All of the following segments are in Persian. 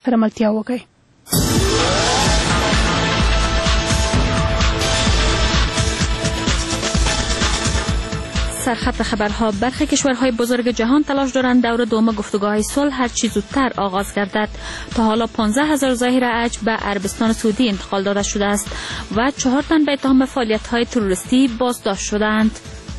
فرمالتیا وکړي. سرخط خبرها: برخی کشورهای بزرگ جهان تلاش دارند دور دوم گفتگوهای صلح هر چه زودتر آغاز گردد. تا حالا 15,000 ظاهر عجب به عربستان سعودی انتقال داده شده است و 4 تن به اتهام فعالیت‌های تروریستی بازداشت شدند.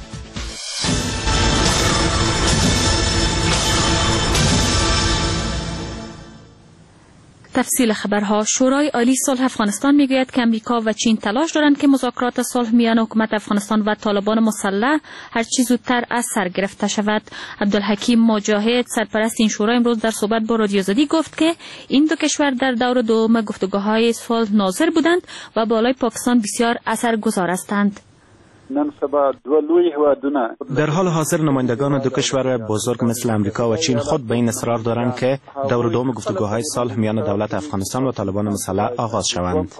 تفصیل خبرها: شورای عالی صلح افغانستان میگوید که امریکا و چین تلاش دارند که مذاکرات صلح میان حکومت افغانستان و طالبان مسلح هر چه زودتر از سر گرفته شود. عبدالحکیم مجاهد، سرپرست این شورا، امروز در صحبت با رادیو آزادی گفت که این دو کشور در دور دوم گفتگوهای صلح ناظر بودند و بالای پاکستان بسیار اثرگذار هستند. در حال حاضر نمایندگان دو کشور بزرگ مثل امریکا و چین خود به این اصرار دارند که دور دوم گفتگوهای صلح میان دولت افغانستان و طالبان مسلح آغاز شوند.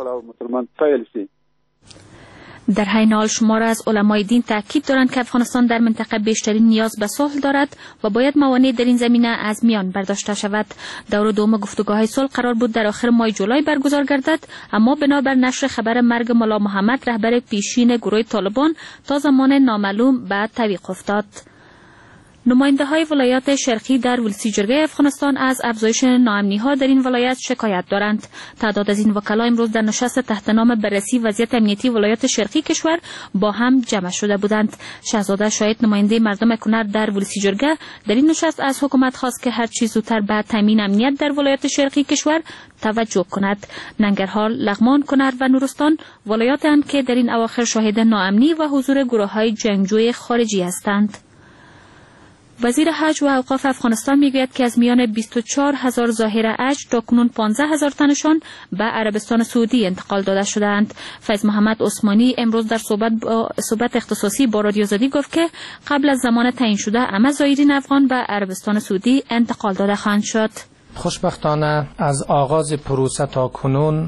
در حین حال شمار از علمای دین تاکید دارند که افغانستان در منطقه بیشترین نیاز به صلح دارد و باید موانع در این زمینه از میان برداشته شود. دور دوم گفتگوهای صلح قرار بود در آخر ماه جولای برگزار گردد، اما بنابر نشر خبر مرگ ملا محمد رهبر پیشین گروه طالبان تا زمان نامعلوم به تعویق افتاد. نماینده های ولایات شرقی در ولسی جرگه افغانستان از افزایش ناامنی ها در این ولایت شکایت دارند. تعداد از این وکلا امروز در نشست تحت نام بررسی وضعیت امنیتی ولایات شرقی کشور با هم جمع شده بودند. شهزاده شاهد، نماینده مردم کنر در ولسی جرگه، در این نشست از حکومت خواست که هر چه زودتر به تامین امنیت در ولایات شرقی کشور توجه کند. ننگرهار، لغمان، کنر و نورستان ولایاتند که در این اواخر شاهد ناامنی و حضور گروه‌های جنگجوی خارجی هستند. وزیر حج و اوقاف افغانستان میگوید که از میان 24,000 ظاهر حج تاکنون 15,000 تنشان به عربستان سعودی انتقال داده شدند. فیض محمد عثمانی امروز در صحبت اختصاصی با رادیو آزادی گفت که قبل از زمان تعیین شده همه زایرین افغان به عربستان سعودی انتقال داده خواهند شد. خوشبختانه از آغاز پروسه تا کنون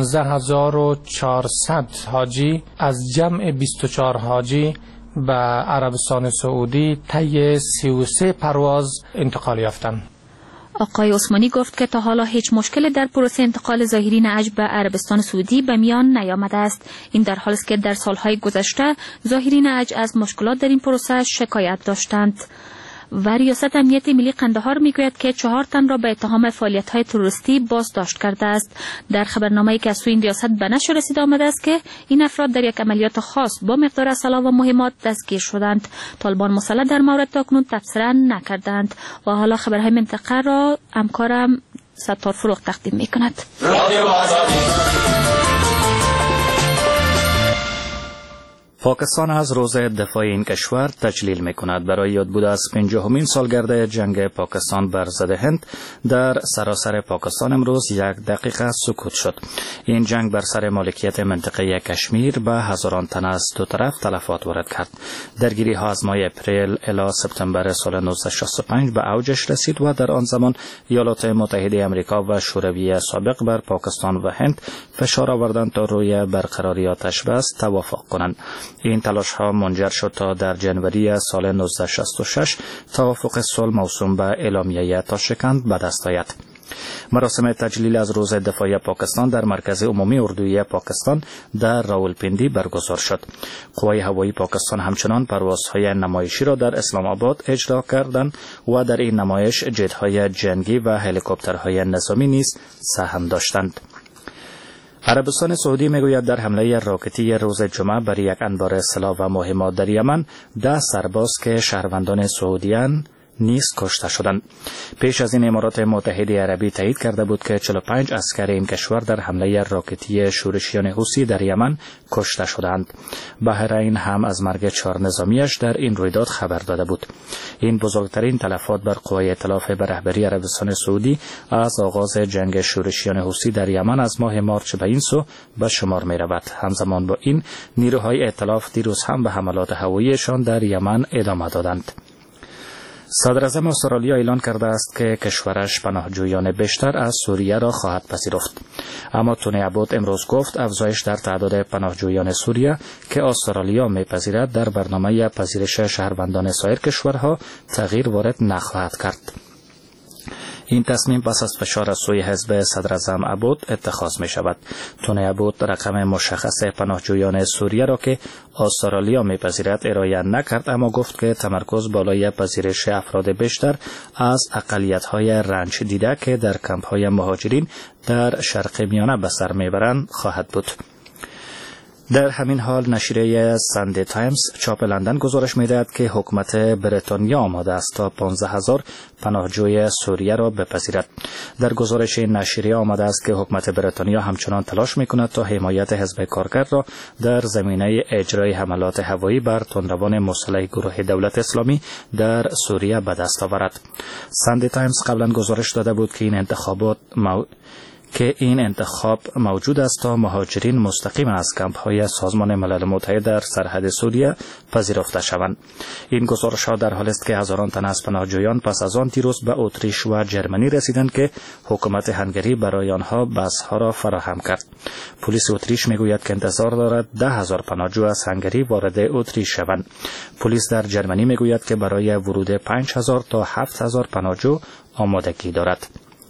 15,400 حاجی از جمع 24 حاجی به عربستان سعودی طی 33 پرواز انتقال یافتند. آقای عثمانی گفت که تا حالا هیچ مشکلی در پروسه انتقال ظاهرین حج به عربستان سعودی به میان نیامده است. این در حالی است که در سالهای گذشته ظاهرین حج از مشکلات در این پروسه شکایت داشتند. و ریاست امنیت ملی قندهار میگوید که 4 تن را به اتهام فعالیت‌های تروریستی بازداشت کرده است. در خبرنامه‌ای که از سوی این ریاست به نشر رسیده آمده است که این افراد در یک عملیات خاص با مقدار اسلحه و مهمات دستگیر شدند. طالبان مسلح در مورد تاکنون تبصره نکردند. و حالا خبرهای منطقه را همکارم ستار فروغ تقدیم می‌کند. پاکستان از روز دفاع این کشور تجلیل می‌کند. برای یاد بود از 50مین سالگرد جنگ پاکستان بر ضد هند در سراسر پاکستان امروز 1 دقیقه سکوت شد. این جنگ بر سر مالکیت منطقه کشمیر به هزاران تن از دو طرف تلفات وارد کرد. درگیری‌ها از ماه اپریل الی سپتامبر سال 1965 به اوجش رسید و در آن زمان ایالات متحده آمریکا و شوروی سابق بر پاکستان و هند فشار آوردند تا روی برقراری آتش بس توافق کنند. این تلاش ها منجر شد تا در جنوری سال 1966 توافق صلح موسوم به اعلامیه تاشکند به دست آید. مراسم تجلیل از روز دفاع پاکستان در مرکز عمومی اردویه پاکستان در راولپیندی برگزار شد. قوای هوایی پاکستان همچنان پروازهای نمایشی را در اسلام آباد اجرا کردند و در این نمایش جت‌های جنگی و هلیکوپترهای نظامی نیز سهم داشتند. عربستان سعودی میگوید در حمله راکتی روز جمعه بر یک انبار سلاح و مهمات در یمن 10 سرباز که شهروندان سعودیان نیز کشته شدند. پیش از این امارات متحده عربی تایید کرده بود که 45 عسکر این کشور در حمله راکتی شورشیان حوثی در یمن کشته شدند. بحرین هم از مرگ 4 نظامیش در این رویداد خبر داده بود. این بزرگترین تلفات بر قوای ائتلاف به رهبری عربستان سعودی از آغاز جنگ شورشیان حوثی در یمن از ماه مارچ به این سو به شمار می رود. همزمان با این نیروهای ائتلاف دیروز هم به حملات هواییشان در یمن ادامه دادند. صدر اعظم استرالیا اعلان کرده است که کشورش پناهجویان بیشتر از سوریه را خواهد پذیرفت. اما تونی ابوت امروز گفت افزایش در تعداد پناهجویان سوریه که استرالیا میپذیرد در برنامه پذیرش شهروندان سایر کشورها تغییر وارد نخواهد کرد. این تصمیم پس از فشار از سوی حزب صدر اعظم عبود اتخاذ می شود. تونی عبود رقم مشخص پناهجویان سوریه را که استرالیا میپذیرد ارائه نکرد، اما گفت که تمرکز بالای پذیرش افراد بیشتر از اقلیت‌های رنج دیده که در کمپ‌های مهاجرین در شرق میانه به سر میبرند خواهد بود. در همین حال نشریه ساندی تایمز چاپ لندن گزارش می‌دهد که حکومت بریتانیا آماده است تا 15,000 پناهجوی سوریه را بپذیرد. در گزارش این نشریه آمده است که حکومت بریتانیا همچنان تلاش می‌کند تا حمایت حزب کارگر را در زمینه اجرای حملات هوایی بر تندروان مسلح گروه دولت اسلامی در سوریه به دست آورد. ساندی تایمز قبلا گزارش داده بود که این انتخاب موجود است تا مهاجرین مستقیما از کمپ‌های سازمان ملل متحد در سرحد سوریه پذیرفته شوند. این گزارش‌ها در حالی است که هزاران تن از پناهجویان پس از آن دیروز به اتریش و جرمنی رسیدند که حکومت هنگری برای آنها بس‌ها را فراهم کرد. پلیس اتریش میگوید که انتظار دارد 10,000 پناهجو از هنگری وارد اتریش شوند. پلیس در جرمنی میگوید که برای ورود 5,000 تا 7,000 پناهجو آمادگی دارد.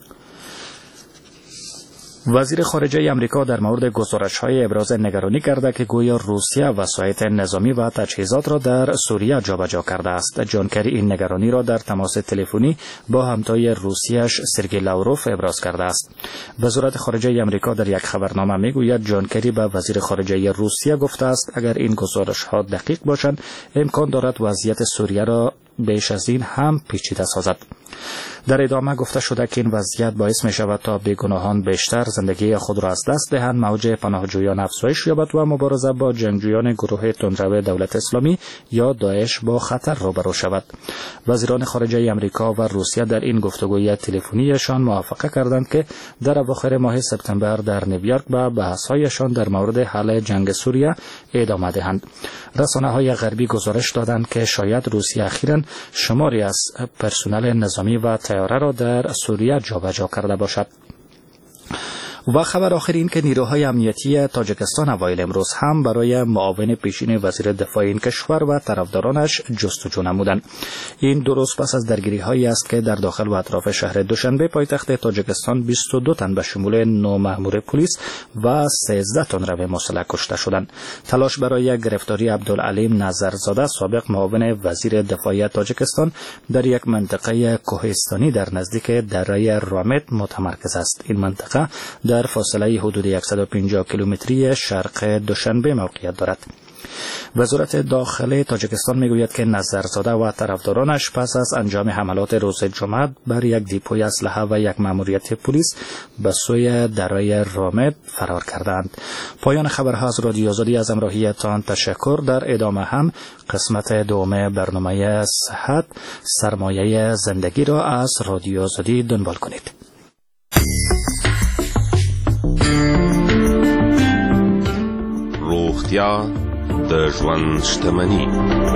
وزیر خارجه آمریکا در مورد گزارش‌های ابراز نگرانی کرده که گویا روسیه وسایط نظامی و تجهیزات را در سوریه جابجا کرده است. جان کری این نگرانی را در تماس تلفنی با همتای روسیه‌اش سرگئی لاوروف ابراز کرده است. وزارت خارجه آمریکا در یک خبرنامه میگوید جان کری به وزیر خارجه روسیه گفته است اگر این گزارش‌ها دقیق باشند امکان دارد وضعیت سوریه را بیش از این هم پیچیده سازد. در ادامه گفته شده که این وضعیت باعث می شود تا بیگناهان بیشتر زندگی خود را از دست دهند، موج پناهجویان افزایش یابد و مبارزه با جنگجویان گروه تندرو دولت اسلامی یا داعش با خطر روبرو شود. وزیران خارجه آمریکا و روسیه در این گفتگوی تلفنیشان موافقه کردند که در اواخر ماه سپتامبر در نیویورک به بحث‌هایشان در مورد حل جنگ سوریه ادامه دهند. رسانه‌های غربی گزارش دادند که شاید روسیه اخیراً شماری از پرسنل نظامی و طیاره را در سوریه جابجا کرده باشد. و خبر آخر این که نیروهای امنیتی تاجیکستان اوایل امروز هم برای معاون پیشین وزیر دفاع این کشور و طرفدارانش جستجو نمودند. این 2 روز پس از درگیری‌هایی است که در داخل و اطراف شهر دوشنبه پایتخت تاجیکستان 22 تن به شمول 9 مأمور پلیس و 13 تندرو مسلح کشته شدند. تلاش برای گرفتاری عبدالعلیم نظرزاده سابق معاون وزیر دفاع تاجیکستان در یک منطقه کوهستانی در نزدیک دره رامت متمرکز است. این منطقه در فاصله حدود 150 کیلومتری شرق دوشنبه موقعیت دارد. وزارت داخلی تاجیکستان میگوید که نظرزاده و طرفدارانش پس از انجام حملات روز جمعه بر یک دیپوی اسلحه و یک مأموریت پلیس به سوی دره رامت فرار کردند. پایان خبرها از رادیو آزادی، از همراهیتان تشکر. در ادامه هم قسمت دوم برنامه صحت سرمایه زندگی را از رادیو آزادی دنبال کنید. روغتیا د ژوند شتمني.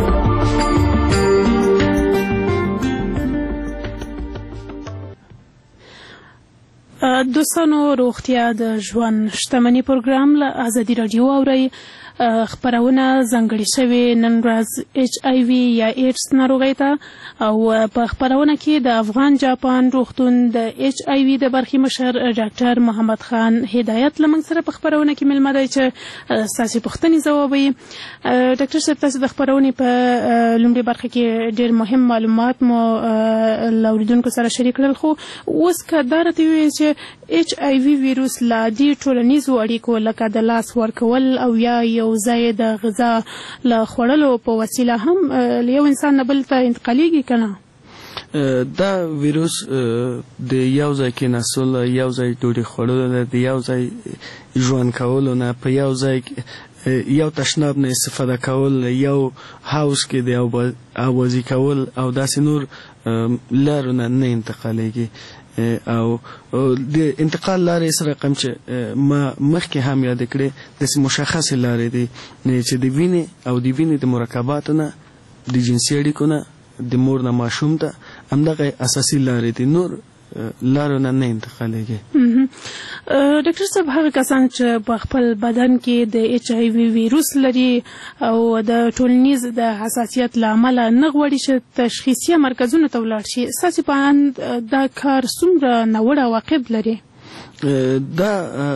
دوستانو، روغتیا د ژوند شتمني پروګرام له ازادي رادیو اورئ. خبرونه ځانګړې شوې نن ورځ HIV یا ایډز ناروغۍ ته، او په خبرونه کې د افغان جاپان روغتون د HIV د برخې مشر ډاکټر محمد خان هدایت له موږ سره په خبرونه کې مېلمه دی چې ستاسې پوښتنې ځوابوي. ډاکټر صاحب، تاسو د خبرونې په لومړۍ برخه کې ډېر مهم معلومات مو له اورېدونکو سره شریک کړل، خو اوس که دا راته ووایئ چې HIV ویروس له دې ټولنیزو اړیکو لکه د لاس ورکول او یا یو ځای د غذا له خوړلو په وسیله هم له یو انسان نه بل ته انتقالیږي که نه؟ دا ویروس د یو ځای کېناستلو، یو ځای ډوډۍ خوړلو، د یو ځای ژوند کولو نه، په یو ځای یو تشناب نه استفاده کول، یو هاوس کې د اوازي کول او داسې نور لارو نه انتقالیږي. او د انتقال لارې سره رقم چې ما مخکې هم یاد کړې داسې مشخصې لارې دي چې د وینې او د وینې د مرکباتو نه، د جنسي اړیکو نه، د مور نه ماشوم ته، همدغه اساسي لارې دي. نور لارو نه انتقالېږي. ډاکټر صاحب هغه کسان چې په خپل بدن کې د ایچ آی وی ویروس لري او د ټولنیز د حساسیت له امله نه غواړي چې تشخیصي مرکزونو ته ولاړ شي، ستاسو په اند دا کار څومره ناوړه عواقب لري؟ دا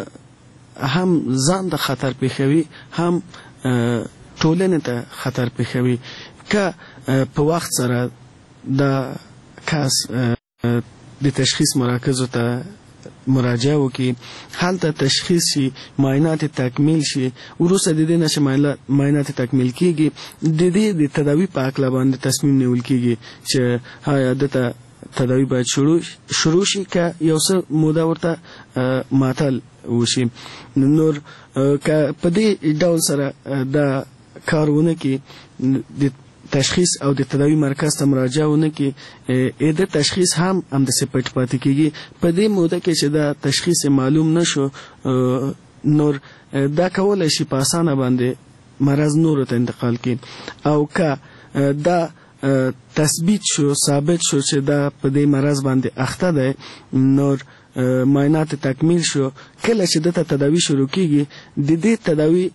هم ځان ته خطر پېښوي، هم ټولنې ته خطر پېښوي. که په وخت سره دا کس د تشخیص مراکزو ته مراجعه وکړي، هلته تشخیص شي، معاینات تکمیل شي، وروسته د دې نه چې معاینات تکمیل کیږي، د دې د تداوي په هکله باندې تصمیم نیول کیږي چې آیا دته تداوی باید شروع شي که یو څه موده ورته معطل وشي. نور که په دې ډول سره دا کار ونه کړي، د تشخیص او د تداوی مرکز ته مراجعه ونه کړي، د تشخیص هم همداسې پټ پاتې کېږي. په دې موده کې چې دا تشخیص معلوم نشو، نور دا کولی شي په اسانه باندې مرض نورو ته انتقال کړي. او که دا تثبیت شو، ثابت شو چې دا په دې مرض باندې اخته دی، نور معاینات تکمیل شو، کله چې دته تداوی شروع کیږي، د دې تداوی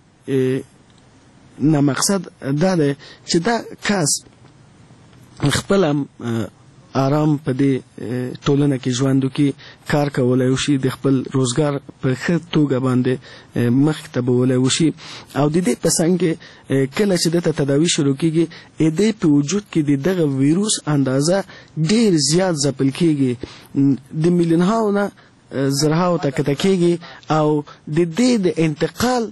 نه مقصد دا دی چې دا کس خپل آرام په دې ټولنه کې ژوند وکړي، کار کولی وشي، د خپل روزګار په ښه توګه باندې مخکې ته بولی وشي. او د دې په څنګ کې کله چې دته تداوی شروع کېږي، د دې په وجود کې د دغه ویروس اندازه ډېر زیات ځپل کېږي، د میلیونهاو نه زرهاو ته کته کېږي، او د دې د انتقال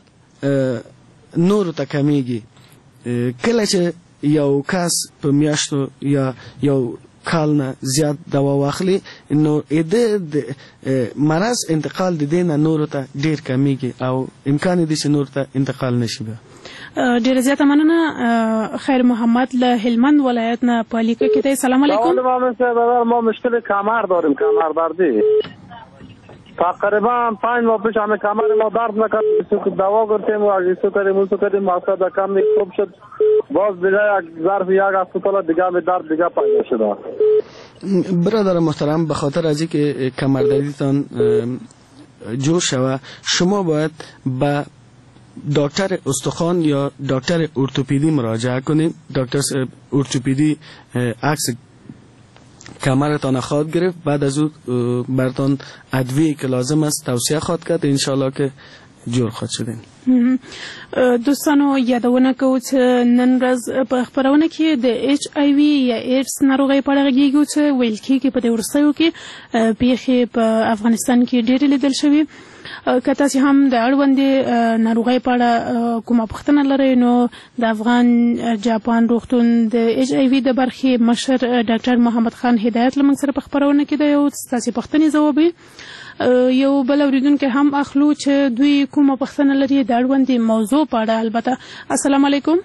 نورو ته کمیږي. کله چې یو کس په میاشتو یا یو کال نه زیات دوا واخلي، نو د مرض انتقال د دې نه نورو ته ډېر کمیږي او امکان دی چې نورو ته انتقال نشي. ډېره زیاته مننه. خیر محمد له هلمند ولایت نه په لیکه کې دی. سلام علیکم. ما مشکل کمر داریم، کمر دردی تقریبا 5 ماه پیش همه کمر ما درد نکرد، دوا گرفتیم و اجیسو کردیم مقصد کم خوب شد، باز دیگه یک ظرف یک هفته دیگه به درد دیگه پیدا شده. برادر محترم، به خاطر از اینکه کمردردیتان جور شوه، شما باید به دکتر استخوان یا دکتر ارتوپدی مراجعه کنید. دکتر ارتوپدی عکس کمرتان خواهد گرفت، بعد از او برتان ادویه که لازم است توصیه خواهد کرد، انشالله که جور خواهد شدین. دوستانو یادونه کوو چې نن ورځ په خپرونه کې د ایچ آی وی یا ایډز ناروغۍ په اړه غږیږو چې ویل کېږي په دې وروستیو کې پیښې په افغانستان کې ډېرې لیدل شوي. که تاسې هم د اړوندې ناروغۍ په اړه کومه پوښتنه لرئ، نو د افغان جاپان روغتون د ایچ آی وی د برخې مشر ډاکټر محمد خان هدایت له موږ سره په خپرونه کې دی او ستاسې پوښتنې ځوابوي. یو بل اوریدونکی هم اخلو چې دوی کومه پوښتنه لري د اړوندې موضوع په اړه. البته السلام علیکم،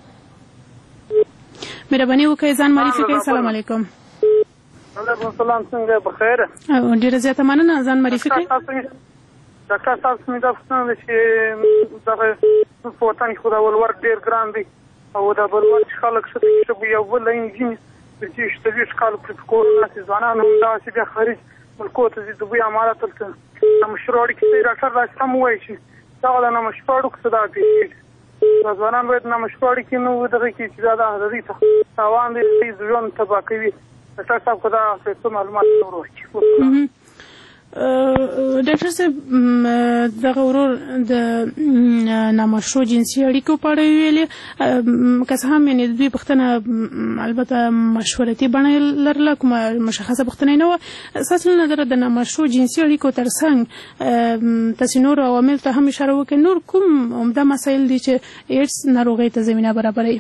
مهرباني وکړئ ځان معرفي کړئ. السلام علیکم. وعلیکم السلام، څنګه بخیر؟ ډېره زیاته مننه، ځان معرفي کړئ. ډاکټر صاحب څنګه دا پوښتنه ده چې دغه په وطن کې خو دا ولور ډېر ګران دی او دا ولور چې خلک څه به یو بل انجین چې 30 کال په کورونا کې ځوانان هم داسې بیا خارج ملکو ته ځي، دوی امارات ته نامشروع اړیکې ډاکټر راځي هم وایي چې دا د نامشروع اړیکو څه دا پیښېږي، ځوانان باید نامشروع اړیکې نه ودغه کړي چې دا د ازادۍ تاوان دی، ژوند تباه کوي. ډاکټر صاحب خو دا څه معلومات ورکړي. ډاکټر صاحب دغه ورور د نامشروع جنسي اړیکو په اړه ویلې، که څه هم یعنې دوی پوښتنه البته مشورتي بڼه لرله، کومه مشخصه پوښتنه نه وه. ستاسو له نظره د نامشروع جنسي اړیکو تر څنګ تاسې نورو عواملو ته هم اشاره وکړئ، نور کوم عمده مسایل دي چې ایډز ناروغۍ ته زمینه برابروي؟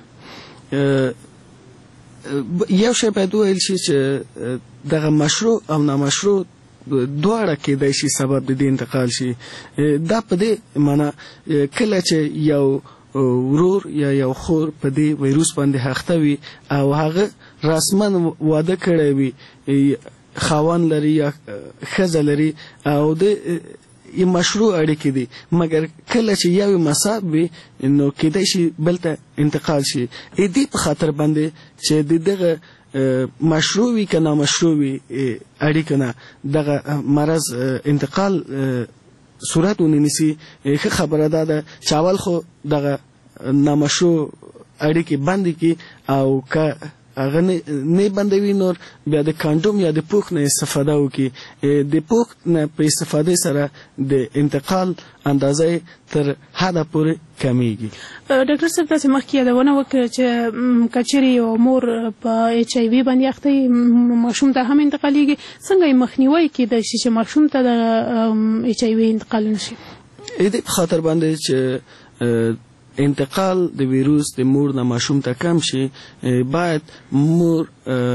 یو شی باید وویل شي چې دغه مشروع او نامشروع دواړه کېدای شي سبب د دې انتقال شي. دا په دې معنا کله چې یو ورور یا یو خور په دې ویروس باندې اخته وي او هغه رسما واده کړی وي، خاوند لري یا ښځه لري او د مشروع اړیکې دي، مګر کله چې یو مصاب وي نو کېدای شي بل ته انتقال شي. دې په خاطر باندې چې دغه مشروع وي که نامشروع وي اړیکه نه دغه مرض انتقال صورت ونیسي ښه خبره ده چې اول خو دغه نامشروع اړیکې بندې کړي او که هغه نه بندوي نور بیا د کانډوم یا د پوښ نه استفاده وکړي. د پوښ نه په استفادې سره د انتقال اندازه تر حده پورې کمیږي. ډاکټر صاحب تاسو مخکې یادونه وکړه چې کچېرې یو مور په ایچ آی وي باندې اخته ماشوم ته هم انتقالیږي، څنګه یې مخنیوی کیدای شي چې ماشوم ته د ایچ آی وي انتقال نشي؟ دې په خاطر باندې چې انتقال د ویروس د مور نه ماشوم ته کم شي باید مور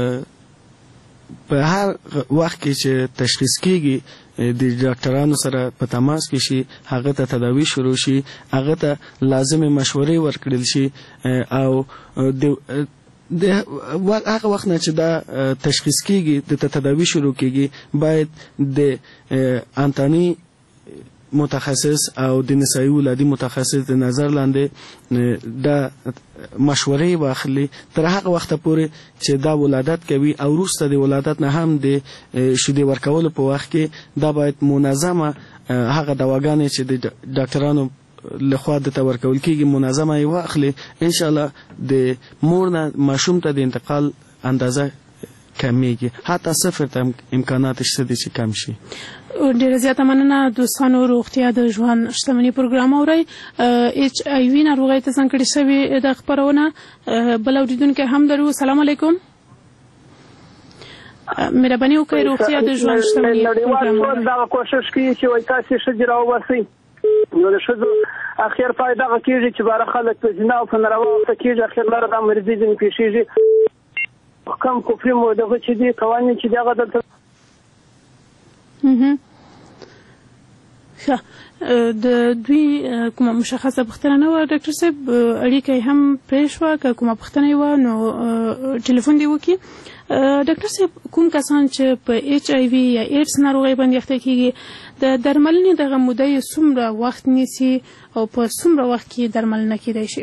په هر وخت کې چې تشخیص کیږي د ډاکټرانو سره په تماس کې شي، هغه ته تداوی شروع شي، هغه ته لازمه مشورې ورکړل شي او د هغه وخت نه چې دا تشخیص کیږي د تداوی شروع کیږي باید د انتانی متخصص او د نسایي ولادي متخصص د نظر لاندې د مشورې واخلي تر هغه وخت پورې چې دا ولادت کوي او وروسته د ولادت نه هم د شیدې ورکولو په وخت کې دا باید منظمه هغه دواګانې چې د ډاکټرانو لخوا د ورکول کېږي منظمه یې واخلي. انشاءالله د مور نه ماشوم ته د انتقال اندازه کمیږي، حتی صفر ته امکانات شته چې کم شي. ډیره زیاته مننه دوستانو. روغتیا د ژوند شتمني پروګرام اورئ. ایچ آی وي ناروغۍ ته ځانګړې شوې د خپرونه بل اوریدونکی هم لرو. سلام علیکم. مهرباني وکړئ روغتیا د ژوند شتمني پروګرام دا کوشش کوي چې وای تاسو ښځې راوباسئ، نو د ښځو اخر پای دغه کېږي چې باره خلک په زنا او په ناروا ورته کېږي، اخر لاره دا مرضي ځینې پېښېږي. کم کفري مو دغه چې دي قوانین چې دغه دلته د دوی کومه مشخصه پوښتنه نه وه ډاکټر صاحب، اړیکه یې هم پرې شوه، که کومه پوښتنه یې وه نو ټلیفون دې وکړي. ډاکټر صاحب کوم کسان چې په ایچ آی وي یا ایډز ناروغۍ باندې اخته کېږي د درملنې دغه موده یې څومره وخت نیسي او په څومره وخت کې درملنه کېدای شي؟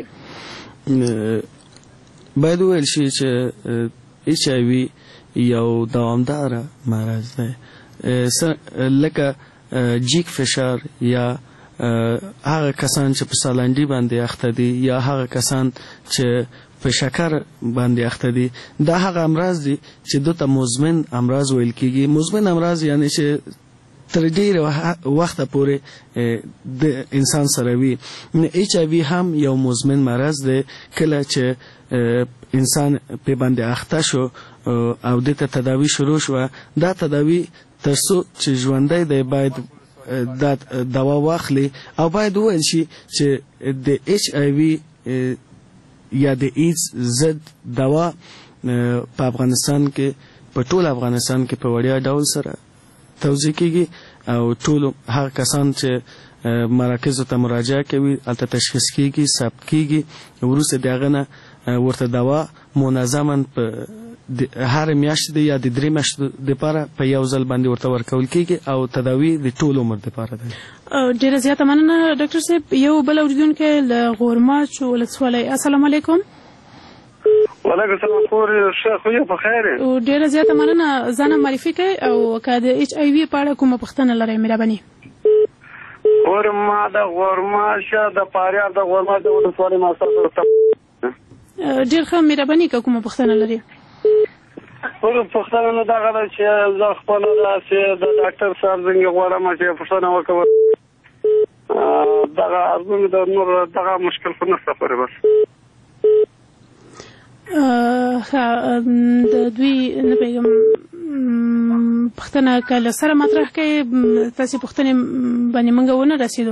باید وویل شي چې ایچ آی وي یو دوامداره مرض دی، لکه جیک فشار یا هغه کسان چې په سالنډي باندې اخته دي یا هغه کسان چې په شکر باندې اخته دي، دا هغه امراض دي چې دوی ته مزمن امراض ویل کېږي. مزمن امراض یعنی چې تر ډېره وخته پورې د انسان سره وي. ایچ آی وي هم یو مزمن مرض دی، کله چې انسان په باندې اخته شو او د تداوی شروع شو، دا تداوی تر څو چې ژوندی دی باید دا دوا واخلي او باید وویل شي چې د ایچ آی وي یا د ایډز ضد دوا په افغانستان کې په ټول افغانستان کې په وړیا ډول سره توزیع کیږي او ټول هغه کسان چې مراکزو ته مراجعه کوي هلته تشخیص کیږي، ثبت کیږي، وروسته د هغه نه ورته دوا منظما په هر میاشت یا د 3 میاشتو دپاره په یو ځل باندې ورته ورکول کیږي او تداوی د ټول عمر دپاره ده. ډیره زیاته مننه ډاکټر صاحب. یو بل اوریدونکی له غورماچ ولسوالۍ. السلام علیکم. وعلیکم السلام. ښه خو یې په خیر یې. ډیره زیاته مننه. ځان معرفي کړئ او که د ایچ آی وي په اړه کومه پوښتنه لرئ مهرباني. ما د غورماچ د فاریاب د غورماچ د ولسوالۍ ماسته ډېر ښه مهرباني که کومه پوښتنه لرئ. پوښتنه نه دغه ده چې زه خپله داسې د ډاکټر صاحب څنګه غواړم چې پوښتنه وکړم، دغه ارزو مې د نور دغه مشکل خو نشته پورې بس. د دوی نه پوهېږم پوښتنه که له سره مطرح کړئ، تاسې پوښتنې باندې موږ ونه رسېدو.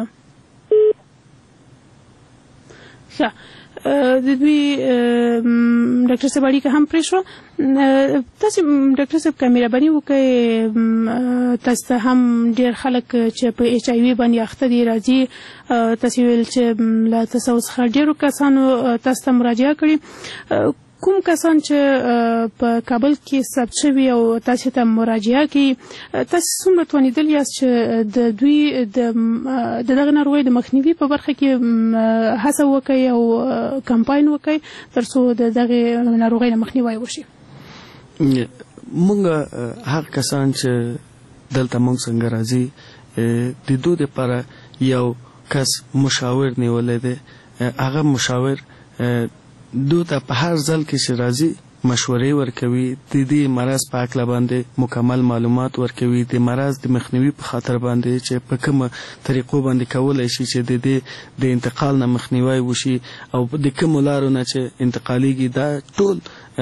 ښه د دوی ډاکټر صاحب اړیکه هم پرې شوه. تاسې ډاکټر صاحب که مهرباني وکړئ تاسو ته هم ډېر خلک چې په ایچ آی وي باندې اخته دي راځي، تاسې ویل چې له تاسو څخه ډېرو کسانو تاسو ته مراجعه کړې. کوم کسان چې په کابل کې ثبت شوي او تاسو ته مراجعه کوي، تاسو څومره توانېدل یاست چې د دوی د دغه ناروغۍ د مخنیوي په برخه کې هڅه وکړئ او کمپاین وکړئ تر څو د دغې ناروغۍ نه مخنیوی وشي؟ مونږ هغه کسان چې دلته مونږ څنګه راځي د دوی لپاره یو کس مشاور نیولې دی. هغه مشاور دوی ته په هر ځل کې چې راځي مشورې ورکوي، د دې مرض په اړه باندې مکمل معلومات ورکوي، د مرض د مخنیوي په خاطر باندې چې په کومه طریقو باندې کولای شي چې د انتقال نه مخنیوي وشي او د کوم لارو نه چې انتقالیږي. دا ټول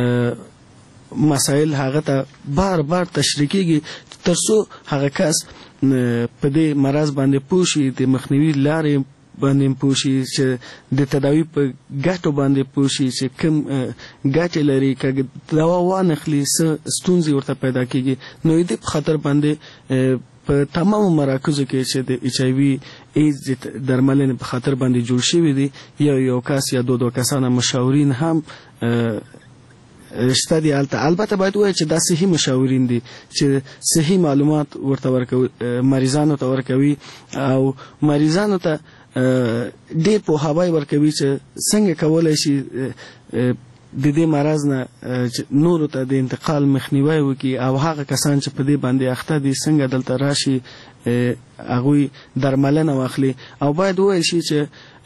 مسائل هغه ته بار بار تشریح کیږي ترڅو هغه کس په دې مرض باندې پوه شي، د مخنیوي لارې باندې پوه شي، چې د تداوی په ګټو باندې پوه شي چې کوم ګټې لري، که دوا وانخلي څه ستونزې ورته پیدا کیږي. نو دې په خاطر باندې په تمامو مراکزو کې چې د ایچ آی وي ایډز درملنې په خاطر باندې جوړ شوي دي یو کس یا دو کسانه مشاورین هم شته دي هلته. البته باید ووایي چې دا صحي مشاورین دي چې صحي معلومات ورته ورکوي، مریضانو ته ورکوي او مریضانو ته ډېر پوهاوی ورکوي چې څنګه کولی شي د دې مرض نه نورو ته د انتقال مخنیوی وکړي او هغه کسان چې په دې باندې اخته دي څنګه دلته راشي هغوی درملنه واخلي. او باید وویل شي چې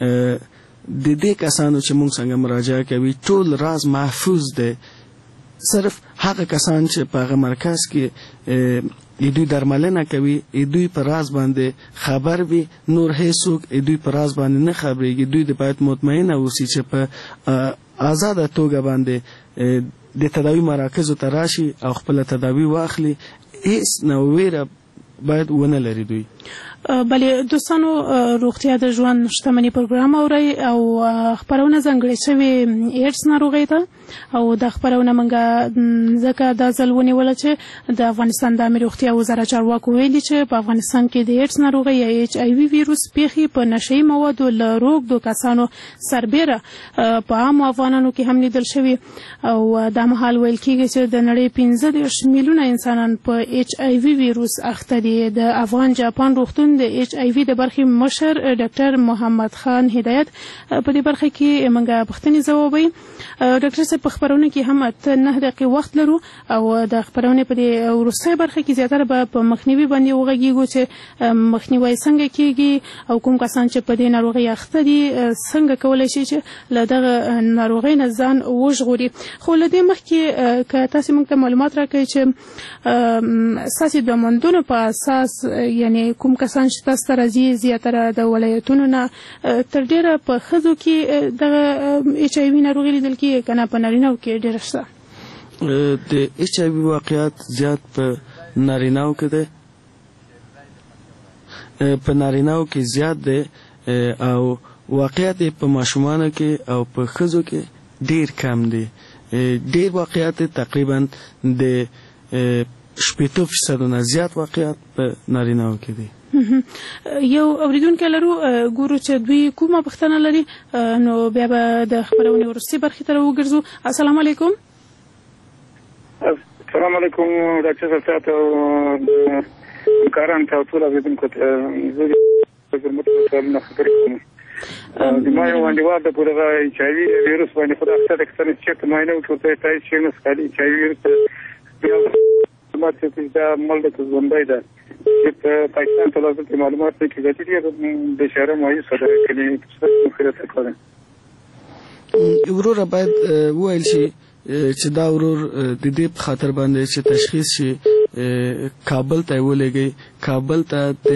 د دې کسانو چې موږ څنګه مراجعه کوي ټول راز محفوظ دی. صرف هغه کسان چې په هغه مرکز کې دوی درملنه کوي دوی په راز باندې خبر وي، نور هیڅوک دوی په راز باندې نه خبرېږي. دوی د باید مطمئنه اوسي چې په آزاده توګه باندې د تداوی مراکزو ته راشي او خپل تداوی واخلي. هیڅ نه ویره باید ونه لري دوی. بله دوستانو، روغتیا د ژوند شتمني پروګرام اورئ او خپرونه ځانګړې شوې ایډز ناروغۍ ته او د خپرونه منګه ځکه دا ځل ونیوله چې د افغانستان د عامه روغتیا وزارت چارواکو ویلي چې په افغانستان کې د ایډز ناروغۍ یا ایچ آی وي ویروس پیښې په نشهیي موادو له روږدو کسانو سربیره په عامو افغانانو کې هم لیدل شوي او دا مهال ویل کېږي چې د نړۍ 15 میلیونه انسانان په ایچ آی وي ویروس اخته دي. د افغان جاپان روغتون د ایچ آی وي د برخې مشر ډاکټر محمد خان هدایت په دې برخه کې موږ پوښتنې ځوابوي. ډاکټر صاحب په خپرونه کې هم 9 دقیقې وخت لرو او د خپرونې په دې وروستۍ برخه کې زیاتره به په مخنیوي باندې وغږیږو چې مخنیوی څنګه کیږي او کوم کسان چې په دې ناروغۍ اخته دي څنګه کولی شي چې له دغه ناروغۍ نه ځان وژغوري. خو له دې مخکې که تاسو موږ ته معلومات راکړئ چې ستاسې د موندنو په اساس یعنی کوم کسان چې تاسو ته راځي زیاتره د ولایتونو نه تر ډېره په ښځو کې دغه ایچ آی وي ناروغي لیدل کېږي که نه په نارینهو کې ډېره شته؟ د ایچ آی وي واقعیت زیات په نارینهو کې دی، په نارینهو کې زیات دی او واقعیت په ماشومانو کې او په ښځو کې ډېر کم دی. ډېر واقعیت تقریبا د 80% نه زیات واقعیت په نارینهو کې دی. یو اوریدونکی لرو، ګورو چې دوی کومه پوښتنه لري، نو بیا به د خپرونې وروستۍ برخې ته راوګرځو. السلام علیکم. السلام علیکم ډاکټر صاحب او کاران ته ټول اوریدونکو ته زه د خدمت خبرې کوم. د ما یو انډیوال د پوره ایچ آی وي ویروس باندې خو د اکثر چې ماینه وکړه ته چې نو سکالي ایچ آی وي ویروس معلومات چې دا ملک زوندای ده چې پاکستان ته لازم معلومات کې غوښتي دي د شهر مایوس ده کله چې خیرته کوي. ورور باید وایل شي چې دا ورور د دې په خاطر باندې چې تشخیص شي کابل ته ولېږي. کابل ته د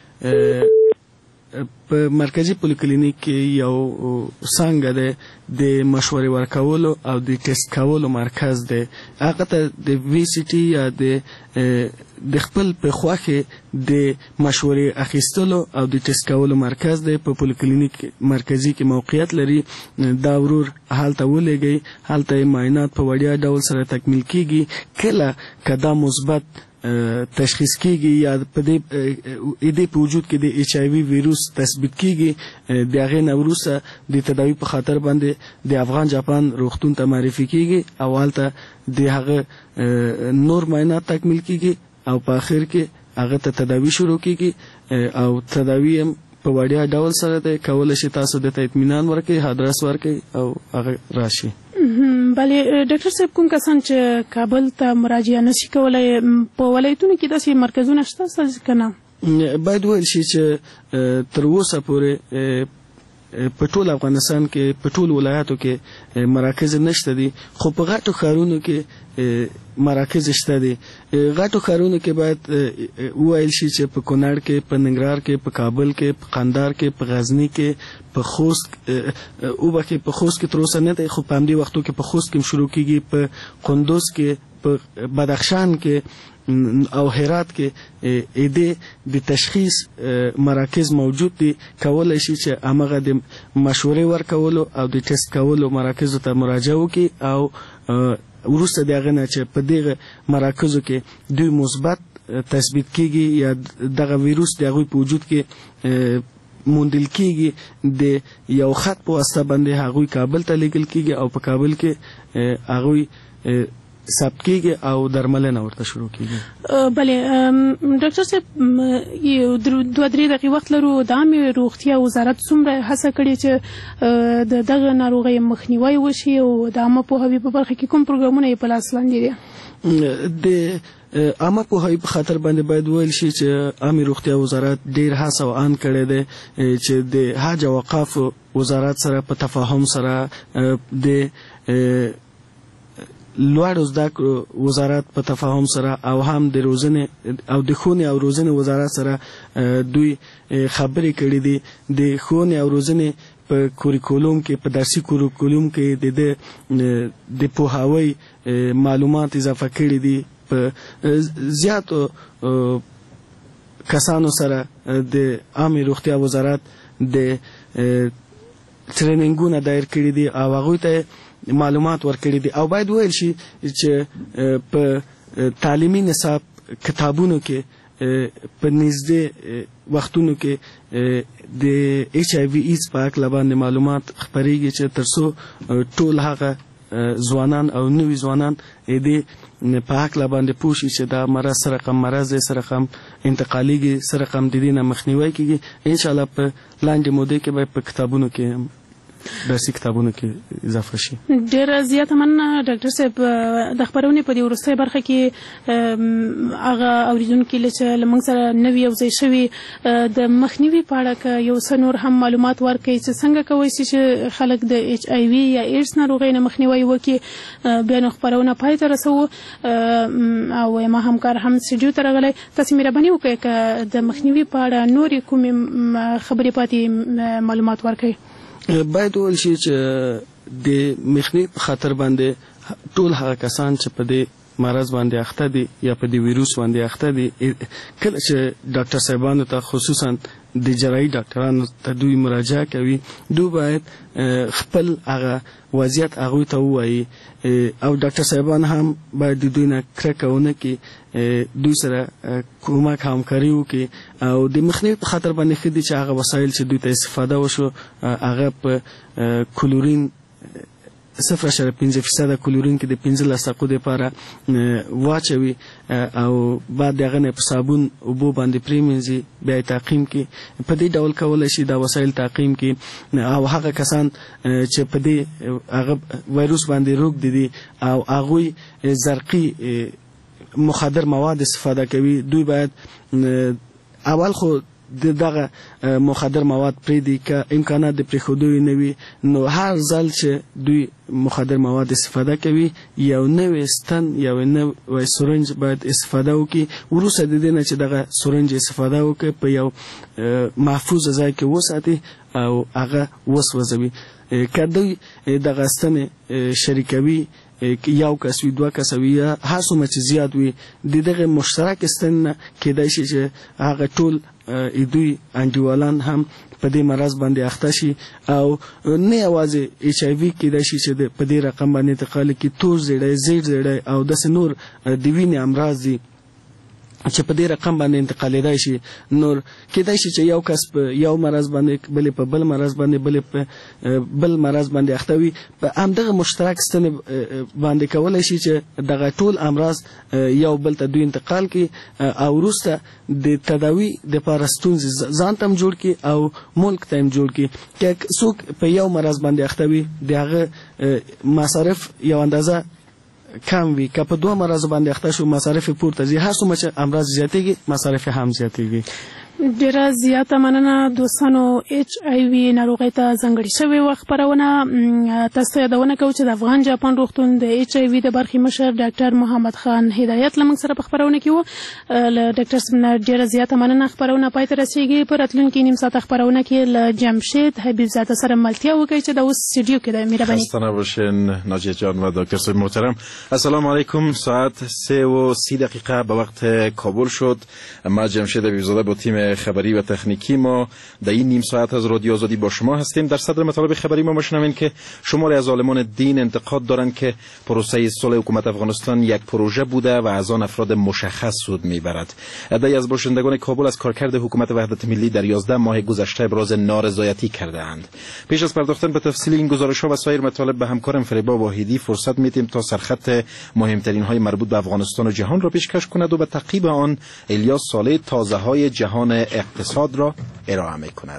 په مرکزی پولیکلینیک کې یو څنګه ده د مشورې ورکولو او د ټیسټ کولو مرکز ده. هغه ته د وی سی ټي یا د خپل په خواخه د مشورې اخیستلو او د ټیسټ کولو مرکز ده په پولیکلینیک مرکزی کې موقعیت لري. دا ورور حالت ولېږي، حالت معاینات په وړیا ډول سره تکمیل کیږي. کله کدا مثبت تشخیص کیږي یا په دې په وجود کې د ایچ آی وي ویروس تثبیت کیږي، د هغې نه وروسته د تداوی په خاطر باندې د افغان جاپان روغتون ته معرفي کیږي او هلته د هغه نور معاینات تکمیل کیږي او په آخر کې هغه ته تداوی شروع کیږي او تداوی هم په وړیا ډول سره ده. کولی شي تاسو د ته اطمینان ورکړئ، ادرس ورکړئ او هغه راشي. بله ډاکټر صاحب کوم کسان چې کابل ته مراجعه نشي کولای په ولایتونو کې داسې مرکزونه شته که نه؟ باید ویل شي چې تر اوسه پورې په ټول افغانستان کې په ټول ولایاتو کې مراکز نشته دي، خو په غټو ښارونو کې مراکز شته دي. غټو ښارونو کې باید وویل شي چې په کونړ کې، په ننګرهار کې، په کابل کې، په قندهار کې، په غزني کې، په خوست په خوست کې تر اوسه نه دی، خو په همدې وختو کې په خوست کې شروع کیږي، په قندوز کې، په بدخشان کې او هرات کې د تشخیص مراکز موجود دي. کولای شي چې همغه د مشورې ورکولو او د ټیسټ کولو مراکزو ته مراجعه وکړي او وروسته د هغه نه چې په دغه مراکزو کې دوی مثبت تثبیت کیږي یا دغه ویروس د هغوی په وجود کې موندل کیږي، د یو خط په واسطه باندې هغوی کابل ته لیږل کیږي او په کابل کې هغوی ثبت کیږي او درملنه ورته شروع کیږي. بله ډاکټر صاحب یو 2-3 دقیقې وخت لرو. د عامې روغتیا وزارت څومره هڅه کړې چې د دغه ناروغۍ مخنیوی وشي او د عامه پوهاوي په برخه کې کوم پروګرامونه یې په لاس لاندې دي؟ د عامه پوهاوي په خاطر باندې باید ویل شي چې عامې روغتیا وزارت ډیر هڅه او آن کړی دی چې د حج او اوقاف وزارت سره په تفاهم سره د لوړو زده کړو وزارت په تفاهم سره او هم د روزنې او د ښوونې او روزنې وزارت سره دوی خبرې کړې دي. د ښوونې او روزنې په کوریکولوم کې، په درسي کوریکولوم کې د پوهاوی معلومات اضافه کړي دي. په زیاتو کسانو سره د عامې روغتیا وزارت د ټریننګونه دایر کړي دي او هغوی ته معلومات ورکړي دي. او باید ویل شي چې په تعلیمي نصاب کتابونو کې په نږدې وختونو کې د ایچ آی وی ایز په هکله باندې معلومات خپریږي چې ترڅو ټول هغه ځوانان او نوي ځوانان د په هکله باندې پوه شي چې دا مرض سره کم مرض دی، سره کم انتقالیږي، سره کم د دې نه مخنیوی کیږي. انشاءالله په لاندې موده کې به په کتابونو کې درسي کتابونو کې اضافه شي. ډېره زیاته مننه ډاکټر صاحب. د خپرونې په دې وروستۍ برخه کې هغه اوریدونکي چې له موږ سره نوي یوځای شوي د مخنیوي په اړه که یو څه نور هم معلومات ورکړي چې څنګه کولی شي چې خلک د ایچ آی وي یا ایډز ناروغۍ نه مخنیوی وکړي. بیا نو خپرونه پای ته رسوو او ما همکار هم سټډیو ته راغلی. تاسې مهرباني وکړئ که د مخنیوي په اړه نورې کومې خبرې پاتې معلومات ورکړئ. باید ویل شي چې د مخنیوي په خاطر باندې ټول هغه کسان چې په دې مرض باندې اخته دي یا په دې ویروس باندې اخته دي، کله چې ډاکټر صاحبانو ته خصوصا د جراحي ډاکټرانو ته دوی مراجعه کوي، دوی باید خپل هغه وضعیت هغوی ته ووایي او ډاکټر صاحبان هم باید د دوی نه کرکه ونه کړي، دوی سره کومک همکاري وکړي او د مخنیوي په خاطر باندې ښه دي چې هغه وسایل چې دوی ته استفاده وشو هغه په کلورین 0.5% کلورین کې د 15 دقیقو لپاره واچوي او بعد هغه نه په صابون اوبو باندې پریمنځي، بیا تعقیم کې په دې ډول کولای شي دا وسایل تعقیم کې او هغه کسان چې په دې هغه وایروس باندې روغ دي او هغوی زرقي مخدر مواد استفاده کوي، دوی باید اول خو دغه مخدر مواد پریدي که امکانات د پریښودو نه وي، نو هر ځل چې دوی مخدر مواد استفاده کوي یو نوی ستن یا نوی سرنج باید استفاده وکړي. وروسته د دې نه چې دغه سرنج استفاده وکړي په یو محفوظ ځای کې وساتي او هغه وسوځوي. که دوی دغه ستنې شریکوي یو کس وي، دوه کس وي، یا هر څومره چې زیات وي، د دغه مشترک ستن نه کیدای شي چې هغه ټول دوی انډیوالان هم په دې مرض باندې اخته شي او نه یوازې ایچ آی وي کیدای شي چې په دې رقم باندې انتقال کړي، تور زیړی، زیړ زیړی او داسې نور د وینې امراض دي چې په دې رقم باندې انتقالیدای شي. نور کېدای شي چې یو کس په یو مرض باندې بل په بل مرض باندې بل په بل مرض باندې اختوي، په همدغه مشترک ستنې باندې کولای شي چې دغه ټول امراض یو بل ته دوی انتقال کړي او وروسته د تداوی د لپاره ستونزې ځان ته هم جوړ کړي او ملک ته هم جوړ کړي. که څوک په یو مرض باندې اختوي د هغه مصارف یو اندازه کم وي، که په 2 مرض باندې اخته شو مصارف پورته ځي، هر څومره چې امراض زیاتېږي مصارف هم زیاتېږي. ډیره زیاته مننه دوستانو. HIV ناروغۍ ته ځانګړې شوې وه خپرونه. تاسو ته یادونه کوو چې د افغان جاپان روغتون د HIV د برخې مشر ډاکټر محمد خان هدایت له موږ سره په خپرونه کې و. له ډاکټر صاحب نه ډیره زیاته مننه. خپرونه پای ته رسېږي. په راتلونکي نیم ساعته خپرونه کې له جمشید حبیب زاده سره ملتیا وکړئ چې د اوس استودیو کې ده. مهرباني. خسته نباشین ناجیه جان و دکتر صاحب محترم. السلام علیکم. ساعت 3:30 به وقت کابل شد. ما جمشید حبیب زاده با تیم خبری و تکنیکی ما در این نیم ساعت از رادیو آزادی با شما هستیم. در صدر مطالب خبری ما میشنوین که شماری از عالمان دین انتقاد دارند که پروسه صلح حکومت افغانستان یک پروژه بوده و از آن افراد مشخص سود میبرد. عده‌ای از باشندگان کابل از کارکرد حکومت وحدت ملی در 11 ماه گذشته ابراز نارضایتی کرده اند. پیش از پرداختن به تفصیل این گزارش‌ها و سایر مطالب به همکارم فریبا واحدی فرصت میدیم تا سرخط مهمترین های مربوط به افغانستان و جهان را پیشکش کند و به تعقیب آن الیاس صالح تازه‌های جهان اقتصاد را ارائه می‌کند.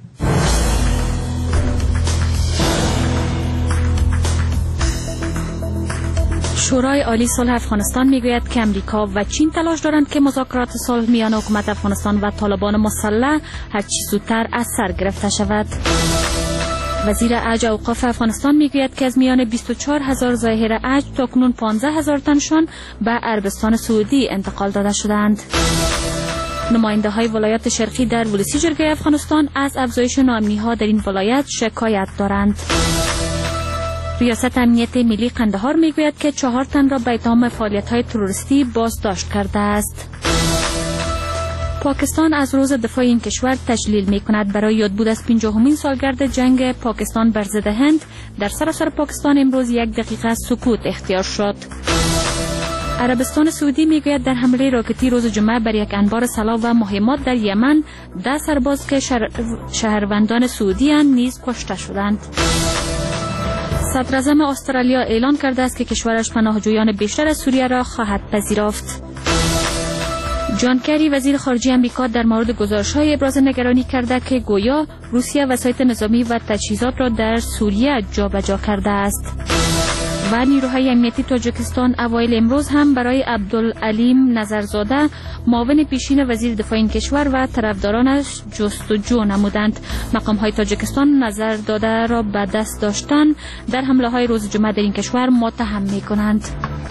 شورای عالی صلح افغانستان میگوید که امریکا و چین تلاش دارند که مذاکرات صلح میان حکومت افغانستان و طالبان مسلح هرچی زودتر از سر گرفته شود. وزیر ارج اوقاف افغانستان میگوید که از میان 24,000 ظاهر ارج تاکنون 15,000 تنشان به عربستان سعودی انتقال داده شدند. نماینده های ولایات شرقی در ولسی جرگه افغانستان از افزایش ناامنی ها در این ولایت شکایت دارند. ریاست امنیت ملی قندهار میگوید که 4 تن را به اتهام فعالیت های تروریستی بازداشت کرده است. پاکستان از روز دفاع این کشور تجلیل می کند. برای یادبود از 50مین سالگرد جنگ پاکستان بر ضد هند در سراسر پاکستان امروز 1 دقیقه سکوت اختیار شد. عربستان سعودی میگوید در حمله راکتی روز جمعه بر یک انبار سلاح و مهمات در یمن 10 سرباز که شهروندان سعودی اند نیز کشته شدند. صدر اعظم استرالیا اعلان کرده است که کشورش پناهجویان بیشتر از سوریه را خواهد پذیرفت. جان کری وزیر خارجه امریکا در مورد گزارش‌های ابراز نگرانی کرده که گویا روسیه وسایل نظامی و تجهیزات را در سوریه جابجا کرده است. و نیروهای امنیتی تاجیکستان اوایل امروز هم برای عبدالعلیم نظرزاده معاون پیشین وزیر دفاع این کشور و طرفدارانش جستجو نمودند. مقام‌های تاجیکستان نظرزاده را به دست داشتن در حمله‌های روز جمعه در این کشور متهم می‌کنند.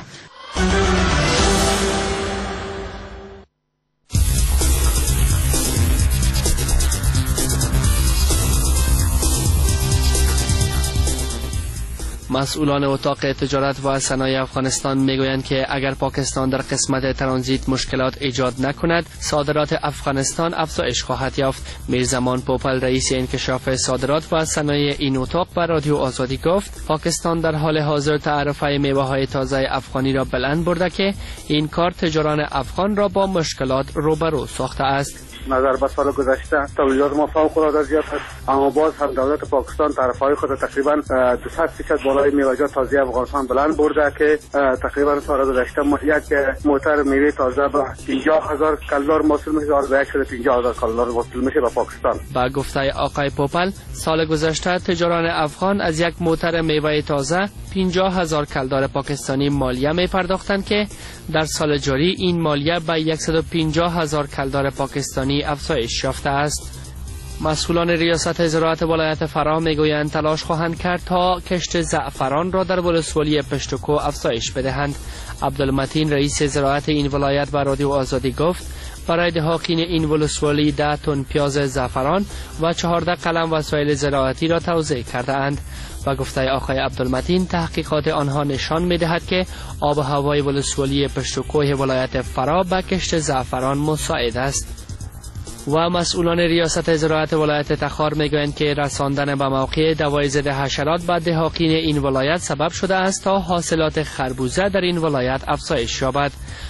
مسئولان اتاق تجارت و صنایع افغانستان میگویند که اگر پاکستان در قسمت ترانزیت مشکلات ایجاد نکند، صادرات افغانستان افزایش خواهد یافت. میرزمان پوپل رئیس انکشاف صادرات و صنایع این اتاق به رادیو آزادی گفت پاکستان در حال حاضر تعرفه میوه‌های تازه افغانی را بلند برده که این کار تجاران افغان را با مشکلات روبرو ساخته است. نظر به سال گذشته تولیدات ما فوق‌العاده زیاد است، اما باز هم دولت پاکستان طرفهای خود تقریبا 200% بالای میوه‌جات تازه افغانستان بلند برده که تقریبا سال گذشته یک موتر میوه تازه به 50,000 کالر موصول میشه و یک شده 50,000 کالر موصول میشه به پاکستان. با گفته آقای پوپل سال گذشته تجاران افغان از یک موتر میوه تازه 50,000 کالر پاکستانی مالیه می پرداختند که در سال جاری این مالیه به 150,000 کالر پاکستانی افزایش یافته است. مسئولان ریاست زراعت ولایت فراه میگویند تلاش خواهند کرد تا کشت زعفران را در ولسوالی پشتوکو افزایش بدهند. عبدالمتین رئیس زراعت این ولایت به رادیو آزادی گفت برای دهاقین این ولسوالی 10 تن پیاز زعفران و 14 قلم وسایل زراعتی را توزیع کرده اند. و گفته آقای عبدالمتین تحقیقات آنها نشان می‌دهد که آب و هوای ولسوالی پشتوکوه ولایت فراه به کشت زعفران مساعد است. و مسئولان ریاست زراعت ولایت تخار میگویند که رساندن به موقع دوای ضد حشرات به دهاقین این ولایت سبب شده است تا حاصلات خربوزه در این ولایت افزایش یابد.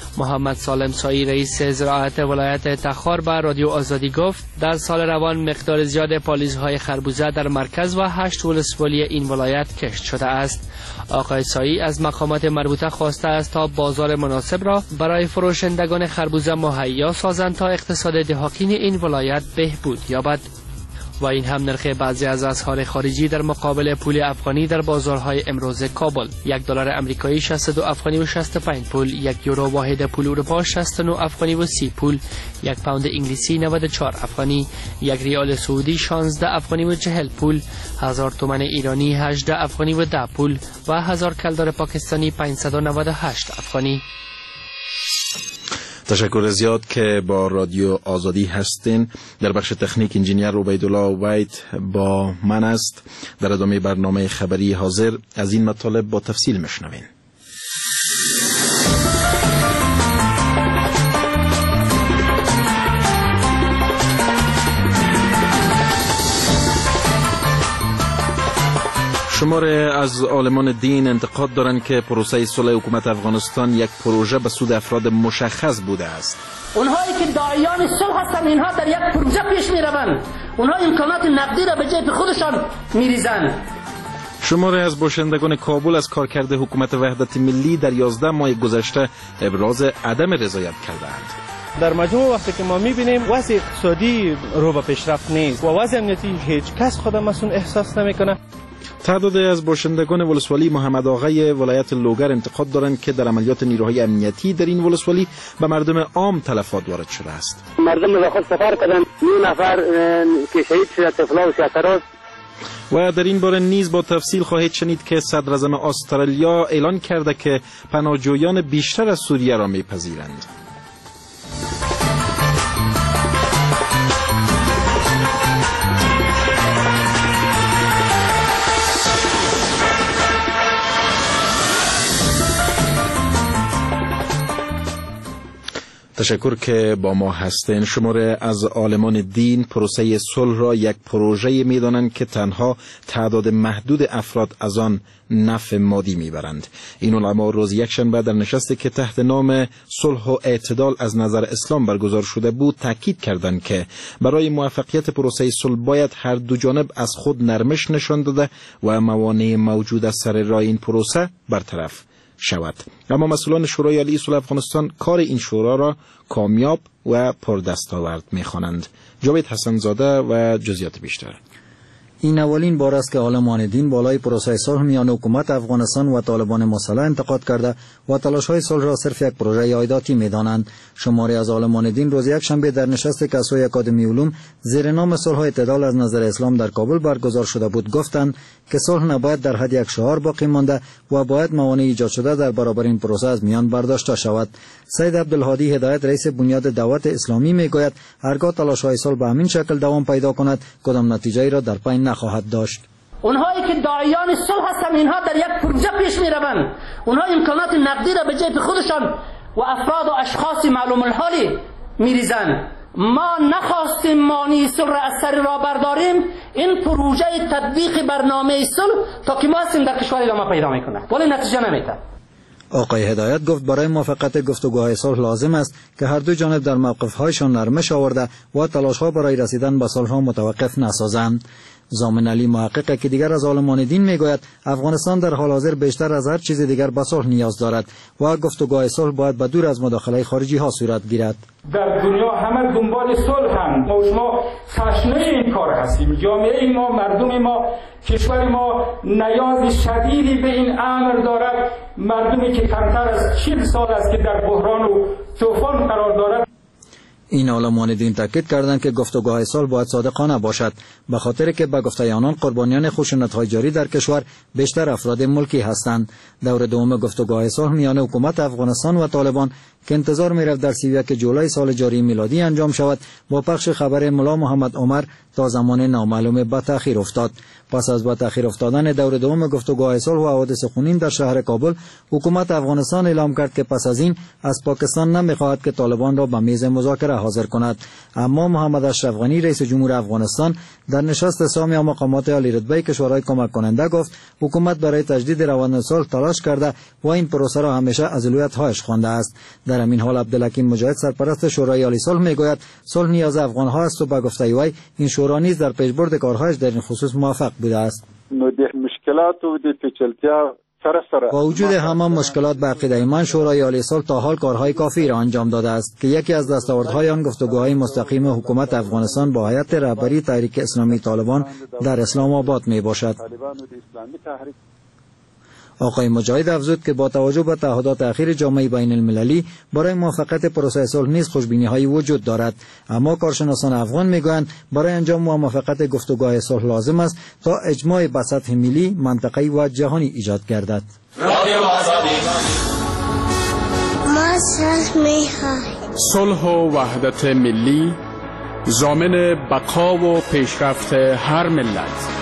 محمد سالم سایی رئیس زراعت ولایت تخار به رادیو آزادی گفت در سال روان مقدار زیاد پالیزهای خربوزه در مرکز و 8 ولسوالی این ولایت کشت شده است. آقای سایی از مقامات مربوطه خواسته است تا بازار مناسب را برای فروشندگان خربوزه مهیا سازند تا اقتصاد دهاقین این ولایت بهبود یابد. و این هم نرخ بعضی از اسعار خارجی در مقابل پول افغانی در بازارهای امروز کابل: $1 آمریکایی 62 افغانی و 65 پول، 1 یورو واحد پول اروپا 69 افغانی و 30 پول، 1 پوند انگلیسی 94 افغانی، 1 ریال سعودی 16 افغانی و 40 پول، 1000 تومان ایرانی 18 افغانی و 10 پول و 1000 کلدار پاکستانی 598 افغانی. تشکر زیاد که با رادیو آزادی هستین. در بخش تکنیک انجینیر عبیدالله عبید با من است. در ادامه برنامه خبری حاضر از این مطالب با تفصیل میشنوین. شماره از عالمان دین انتقاد دارند که پروسه صلح حکومت افغانستان یک پروژه به سود افراد مشخص بوده است. اونهایی که داعیان صلح هستند اینها در یک پروژه پیش میروند، اونها امکانات نقدی را به جیب خودشان میریزند. شماره از باشندگان کابل از کارکرد حکومت وحدت ملی در 11 ماه گذشته ابراز عدم رضایت کردند. در مجموع وقتی که ما میبینیم وضع اقتصادی رو به پیشرفت نیست و وضع امنیتی هیچ کس خود مسئول احساس نمیکنه. تعداد از باشندگان ولسوالی محمد آقای ولایت لوگر انتقاد دارند که در عملیات نیروهای امنیتی در این ولسوالی به مردم عام تلفات وارد شده است. مردم به خود سفر کردند، 9 نفر که شهید شده، طفلا و سیاسراز. و در این باره نیز با تفصیل خواهید شنید که صدر اعظم استرالیا اعلان کرده که پناهجویان بیشتر از سوریه را میپذیرند. تشکر که با ما هستین. شماره از عالمان دین پروسه صلح را یک پروژه می‌دانند که تنها تعداد محدود افراد از آن نفع مادی میبرند. این علما روز یکشنبه در نشستی که تحت نام صلح و اعتدال از نظر اسلام برگزار شده بود تاکید کردند که برای موفقیت پروسه صلح باید هر دو جانب از خود نرمش نشان داده و موانع موجود از سر راه این پروسه برطرف شود. اما مسئولان شورای عالی صلح افغانستان کار این شورا را کامیاب و پردستاورد می‌خوانند. جاوید حسن زاده و جزئیات بیشتر. این اولین بار است که عالمان دین بالای پروسه صلح میان حکومت افغانستان و طالبان مسلح انتقاد کرده و تلاش‌های صلح را صرف یک پروژه عایداتی می‌دانند. شماری از عالمان دین روز یکشنبه در نشستی که از سوی اکادمی علوم زیر نام صلح و اعتدال از نظر اسلام در کابل برگزار شده بود گفتند که صلح نباید در حد یک شعار باقی مانده و باید موانع ایجاد شده در برابر این پروسه از میان برداشته شود. سید عبدالهادی هدایت رئیس بنیاد دعوت اسلامی میگوید هرگاه تلاش‌های صلح به همین شکل دوام پیدا کند کدام نتیجه‌ای را در پی نخواهد داشت. اونهایی که داعیان صلح هستند اینها در یک پروژه پیش میروند، اونها امکانات نقدی را به جیب خودشان و افراد و اشخاص معلوم الحالی میریزند. ما نخواستیم مانع صلح را از سر راه برداریم. این پروژه تطبیق برنامه صلح تا که ما هستیم در کشور ادامه پیدا میکنه ولی نتیجه نمیده. آقای هدایت گفت برای موفقیت گفتگوهای صلح لازم است که هر دو جانب در موقف‌هایشان نرمش آورده و تلاش‌ها برای رسیدن به صلح متوقف نسازند. ضامن علی محقق که دیگر از عالمان دین میگوید افغانستان در حال حاضر بیشتر از هر چیز دیگر به صلح نیاز دارد و گفتگوهای صلح باید به دور از مداخله خارجی ها صورت گیرد. در دنیا همه دنبال صلح هم ما شما تشنه این کار هستیم. جامعه ما، مردم ما، کشور ما نیاز شدیدی به این امر دارد. مردمی که کمتر از 40 سال است که در بحران و طوفان قرار دارد. این عالمان دین تاکید کردند که گفتگوهای صلح باید صادقانه باشد به خاطر که به گفته آنان قربانیان خشونت‌های جاری در کشور بیشتر افراد ملکی هستند. دور دوم گفتگوهای صلح میان حکومت افغانستان و طالبان که انتظار می‌رفت در 31 جولای سال جاری میلادی انجام شود با پخش خبر ملا محمد عمر تا زمان نامعلوم به تأخیر افتاد. پس از به تأخیر افتادن دور دوم گفتگوهای صلح و حوادث خونین در شهر کابل حکومت افغانستان اعلام کرد که پس از این از پاکستان نمی‌خواهد که طالبان را به میز مذاکره حاضر کند. اما محمد اشرف غنی رئیس جمهور افغانستان در نشست سامی مقامات عالی رتبه کشورهای کمک کننده گفت حکومت برای تجدید روند صلح تلاش کرده و این پروسه را همیشه از علویت‌هایش خوانده است. در همین حال عبدالحکیم مجاهد سرپرست شورای عالی صلح میگوید صلح نیاز افغان‌ها است و به گفته وی این شورا نیز در پیشبرد کارهایش در این خصوص موفق بوده است. مشکلات و پیچلتی‌ها با وجود همه مشکلات به عقیده من شورای عالی صلح تا حال کارهای کافی را انجام داده است که یکی از دستاوردهای آن گفتگوهای مستقیم حکومت افغانستان با هیئت رهبری تحریک اسلامی طالبان در اسلام آباد می باشد. آقای مجاهد افزود که با توجه به تعهدات اخیر جامعه بین المللی برای موفقیت پروسه صلح نیز خوشبینی‌هایی وجود دارد، اما کارشناسان افغان میگویند برای انجام موفقیت گفتگوهای صلح لازم است تا اجماع به سطح ملی، منطقه‌ای و جهانی ایجاد گردد. صلح و وحدت ملی ضامن بقا و پیشرفت هر ملت.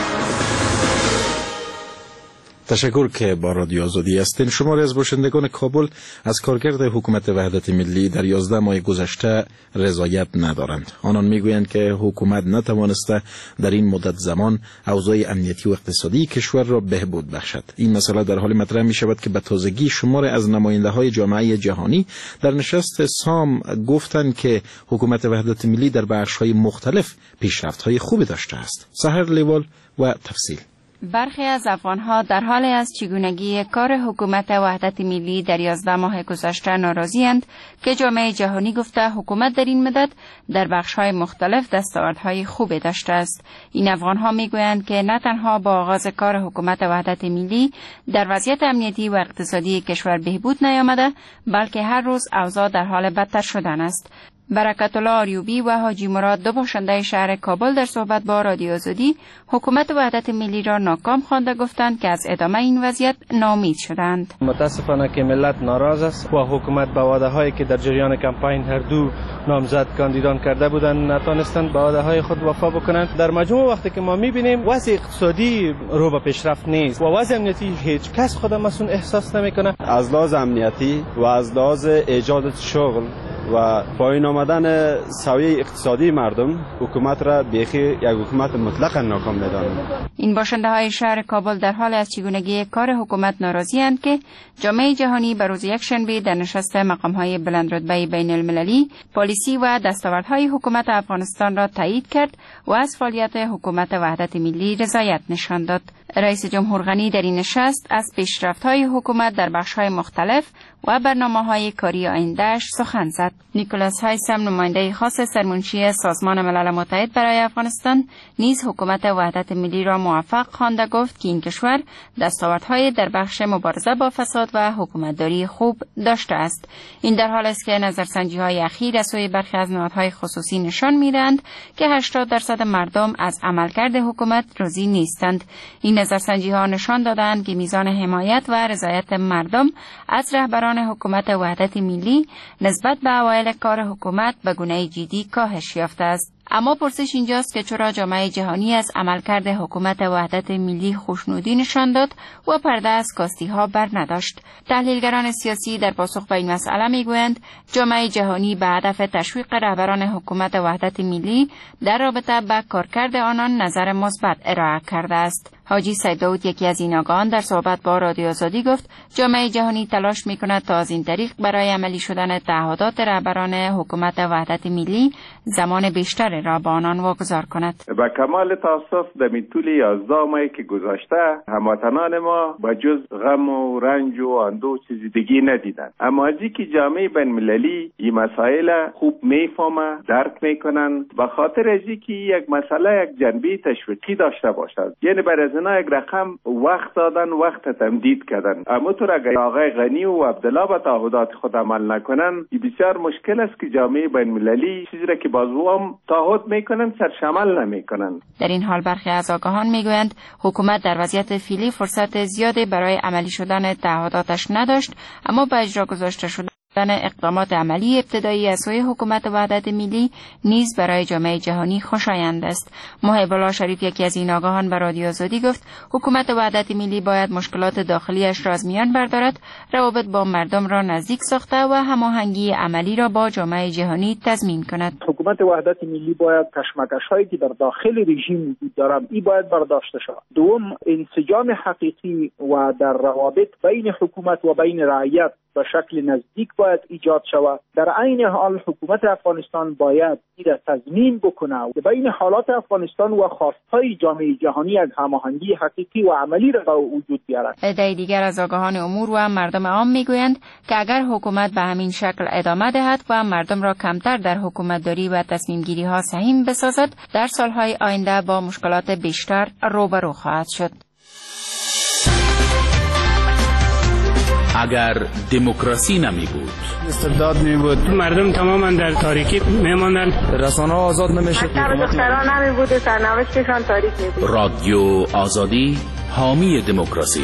تشکر که با رادیو آزادی هستین. شماری از باشندگان کابل از کارکرد حکومت وحدت ملی در 11 ماه گذشته رضایت ندارند. آنان میگویند که حکومت نتوانسته در این مدت زمان اوضاع امنیتی و اقتصادی کشور را بهبود بخشد. این مسئله در حال مطرح می شود که به تازگی شمار از نماینده های جامعه جهانی در نشست سام گفتند که حکومت وحدت ملی در بخش های مختلف پیشرفت های خوبی داشته است. سحر لیوال و تفصیل. برخی از افغان‌ها در حال از چگونگی کار حکومت وحدت ملی در 11 ماه گذشته ناراضی‌اند که جامعه جهانی گفته حکومت در این مدت در بخش‌های مختلف دستاوردهای خوبی داشته است. این افغان‌ها می‌گویند که نه تنها با آغاز کار حکومت وحدت ملی در وضعیت امنیتی و اقتصادی کشور بهبود نیامده، بلکه هر روز اوضاع در حال بدتر شدن است. برکت الله آریوبی و حاجی مراد، دو باشنده شهر کابل، در صحبت با رادیو آزادی حکومت وحدت ملی را ناکام خوانده گفتند که از ادامه این وضعیت ناامید شدند. متاسفانه که ملت ناراض است و حکومت به وعده‌هایی که در جریان کمپاین هر دو نامزد کاندیدان کرده بودند نتوانستند به وعده‌های خود وفا بکنند. در مجموع وقتی که ما می‌بینیم وضع اقتصادی رو به پیشرفت نیست و وضع امنیتی هیچ کس خود مسئول احساس نمی‌کنه. از لحاظ امنیتی و از لحاظ ایجاد شغل و پایین آمدن سویه اقتصادی مردم حکومت را بیخی یک حکومت مطلقاً ناکام می‌دانند. این باشنده های شهر کابل در حال از چگونگی کار حکومت ناراضی اند که جامعه جهانی به روز یکشنبه در نشست مقام‌های بلندرتبه بین المللی پالیسی و دستاوردهای حکومت افغانستان را تایید کرد و از فعالیت حکومت وحدت ملی رضایت نشان داد. رئیس جمهور غنی در این نشست از پیشرفت‌های حکومت در بخش‌های مختلف و برنامه‌های کاری آینده‌اش سخن زد. نیکولاس هایسم، نماینده خاص سرمنشی سازمان ملل متحد برای افغانستان، نیز حکومت وحدت ملی را موفق خوانده گفت که این کشور دستاوردهای در بخش مبارزه با فساد و حکومتداری خوب داشته است. این در حالی است که نظرسنجی‌های اخیر از سوی برخی از نهادهای خصوصی نشان می‌دهند که 80% مردم از عملکرد حکومت راضی نیستند. این نظرسنجی‌ها نشان دادند که میزان حمایت و رضایت مردم از رهبران حکومت وحدت ملی نسبت به اوایل کار حکومت به گونه جدی کاهش یافته است. اما پرسش اینجاست که چرا جامعه جهانی از عملکرد حکومت وحدت ملی خوشنودی نشان داد و پرده از کاستی‌ها بر نداشت. تحلیلگران سیاسی در پاسخ به این مسئله میگویند جامعه جهانی به هدف تشویق رهبران حکومت وحدت ملی در رابطه با کارکرد آنان نظر مثبت ارائه کرده است. حاجی سید داود، یکی از این آگاهان، در صحبت با رادیو آزادی گفت جامعه جهانی تلاش می‌کند تا از این طریق برای عملی شدن تعهدات رهبران حکومت وحدت ملی زمان بیشتر را به آنان واگذار کند. با کمال تاسف در طول 11 ماهی که گذشته هموطنان ما با جز غم و رنج و اندوه چیزی دیگه ندیدند. اما ازی که جامعه بین المللی این مسائل خوب میفهمه، درک میکنن، به خاطر ازی که یک مسئله یک جنبه تشویقی داشته باشد، یعنی برای اینا یک رقم وقت دادن، وقت تمدید کردن. اما تو اگر آقای غنی و عبدالله به تعهدات خود عمل نکنن، بسیار مشکل است که جامعه بین المللی چیزی را که بازو هم تعهد میکنن سرشمل نمیکنن. در این حال برخی از آگاهان میگویند حکومت در وضعیت فعلی فرصت زیادی برای عملی شدن تعهداتش نداشت، اما به اجرا گذاشته شدن اقدامات عملی ابتدایی از سوی حکومت وحدت ملی نیز برای جامعه جهانی خوشایند است. محب الله شریف، یکی از این آگاهان، به رادیو آزادی گفت حکومت وحدت ملی باید مشکلات داخلیش را از میان بردارد، روابط با مردم را نزدیک ساخته و هماهنگی عملی را با جامعه جهانی تضمین کند. حکومت وحدت ملی باید کشمکش‌هایی که در داخل رژیم وجود دارد این باید برداشته شود. دوم، انسجام حقیقی و در روابط بین حکومت و بین رعیت به شکل نزدیک باید ایجاد شود. در عین حال حکومت افغانستان باید این را تضمین بکنه و بین حالات افغانستان و خواستهای جامعه جهانی از هماهنگی حقیقی و عملی را به وجود بیارد. عده دیگر از آگاهان امور و مردم عام میگویند که اگر حکومت به همین شکل ادامه دهد و مردم را کمتر در حکومتداری و تصمیم گیری ها سهیم بسازد، در سالهای آینده با مشکلات بیشتر روبرو خواهد شد. اگر دموکراسی نمی بود، استبداد می بود، مردم تماما در تاریکی می ماندند، رسانه آزاد نمی شد، دختران نمی بود و سرنوشتشان تاریک می بود. رادیو آزادی، حامی دموکراسی.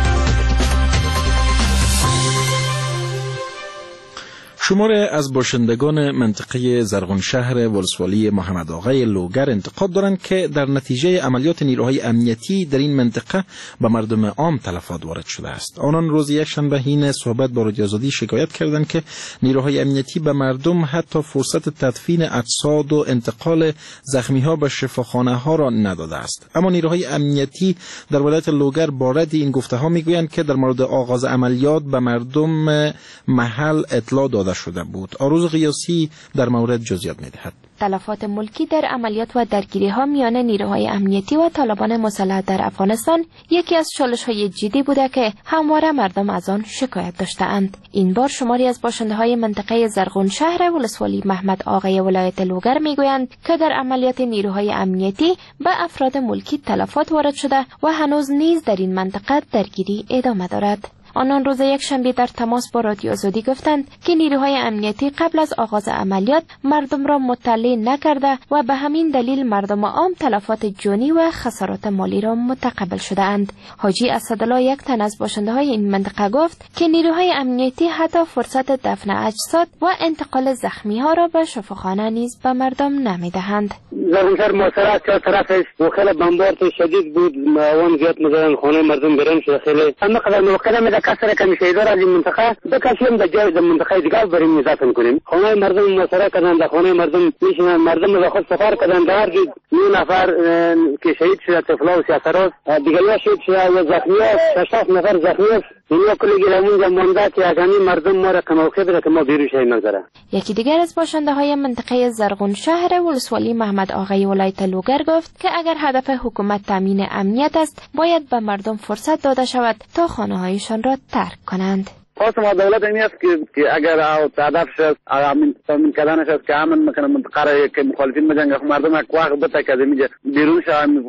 شماری از باشندگان منطقه زرغونشهر ولسوالی محمد آقای لوگر انتقاد دارند که در نتیجه عملیات نیروهای امنیتی در این منطقه به مردم عام تلفات وارد شده است. آنان روز یکشنبه حین صحبت با رادیو آزادی شکایت کردند که نیروهای امنیتی به مردم حتی فرصت تدفین اجساد و انتقال زخمی ها به شفاخانه ها را نداده است. اما نیروهای امنیتی در ولایت لوگر با رد این گفته ها میگویند که در مورد آغاز عملیات به مردم محل اطلاع داده شده بود. آروز قیاسی در مورد جزئیات می‌دهد. تلفات ملکی در عملیات و درگیری‌ها میان نیروهای امنیتی و طالبان مسلح در افغانستان یکی از چالش‌های جدی بوده که همواره مردم از آن شکایت داشته‌اند. این بار شماری از باشنده‌های منطقه زرغونشهر ولسوالی محمد آقای ولایت لوگر میگویند که در عملیات نیروهای امنیتی به افراد ملکی تلفات وارد شده و هنوز نیز در این منطقه درگیری ادامه دارد. آنان روز یکشنبه در تماس با رادیو آزادی گفتند که نیروهای امنیتی قبل از آغاز عملیات مردم را مطلع نکرده و به همین دلیل مردم عام تلفات جانی و خسارات مالی را متقبل شده اند. حاجی اسدالله، یک تن از باشنده های این منطقه، گفت که نیروهای امنیتی حتی فرصت دفن اجساد و انتقال زخمی ها را به شفاخانه نیز به مردم نمیدهند. زرغونشهر محاصره که طرفش و خیلی بمبارد شدید بود، اون زیاد مزدن خانه مردم برن شده خیلی اما قدر موقع میده کسر کمی شهیدار از این منطقه بکشیم در جای منطقه دیگر بریم نزدن کنیم. خانه مردم محاصره کردن، در خانه مردم میشینن، مردم به خود سفر کردن، در 9 نفر که شهید شده طفلا و سیاسراز دیگری شهید شده و زخمی است، 6 نفر زخمی است. اینو کلی گیرمون مونده که اگه مردم ما را کموقع بده که ما بیرون شیم نگذره. یکی دیگر از باشنده های منطقه زرغونشهر ولسوالی محمد آقای ولایت لوگر گفت که اگر هدف حکومت تامین امنیت است باید به مردم فرصت داده شود تا خانه هایشان را ترک کنند. خواست ما دولت این است که اگر هدفش است تامین کردنش است که امن میکنه منطقه را که مخالفین بجنگه مردم یک وقت بده که از اینجا بیرون شوند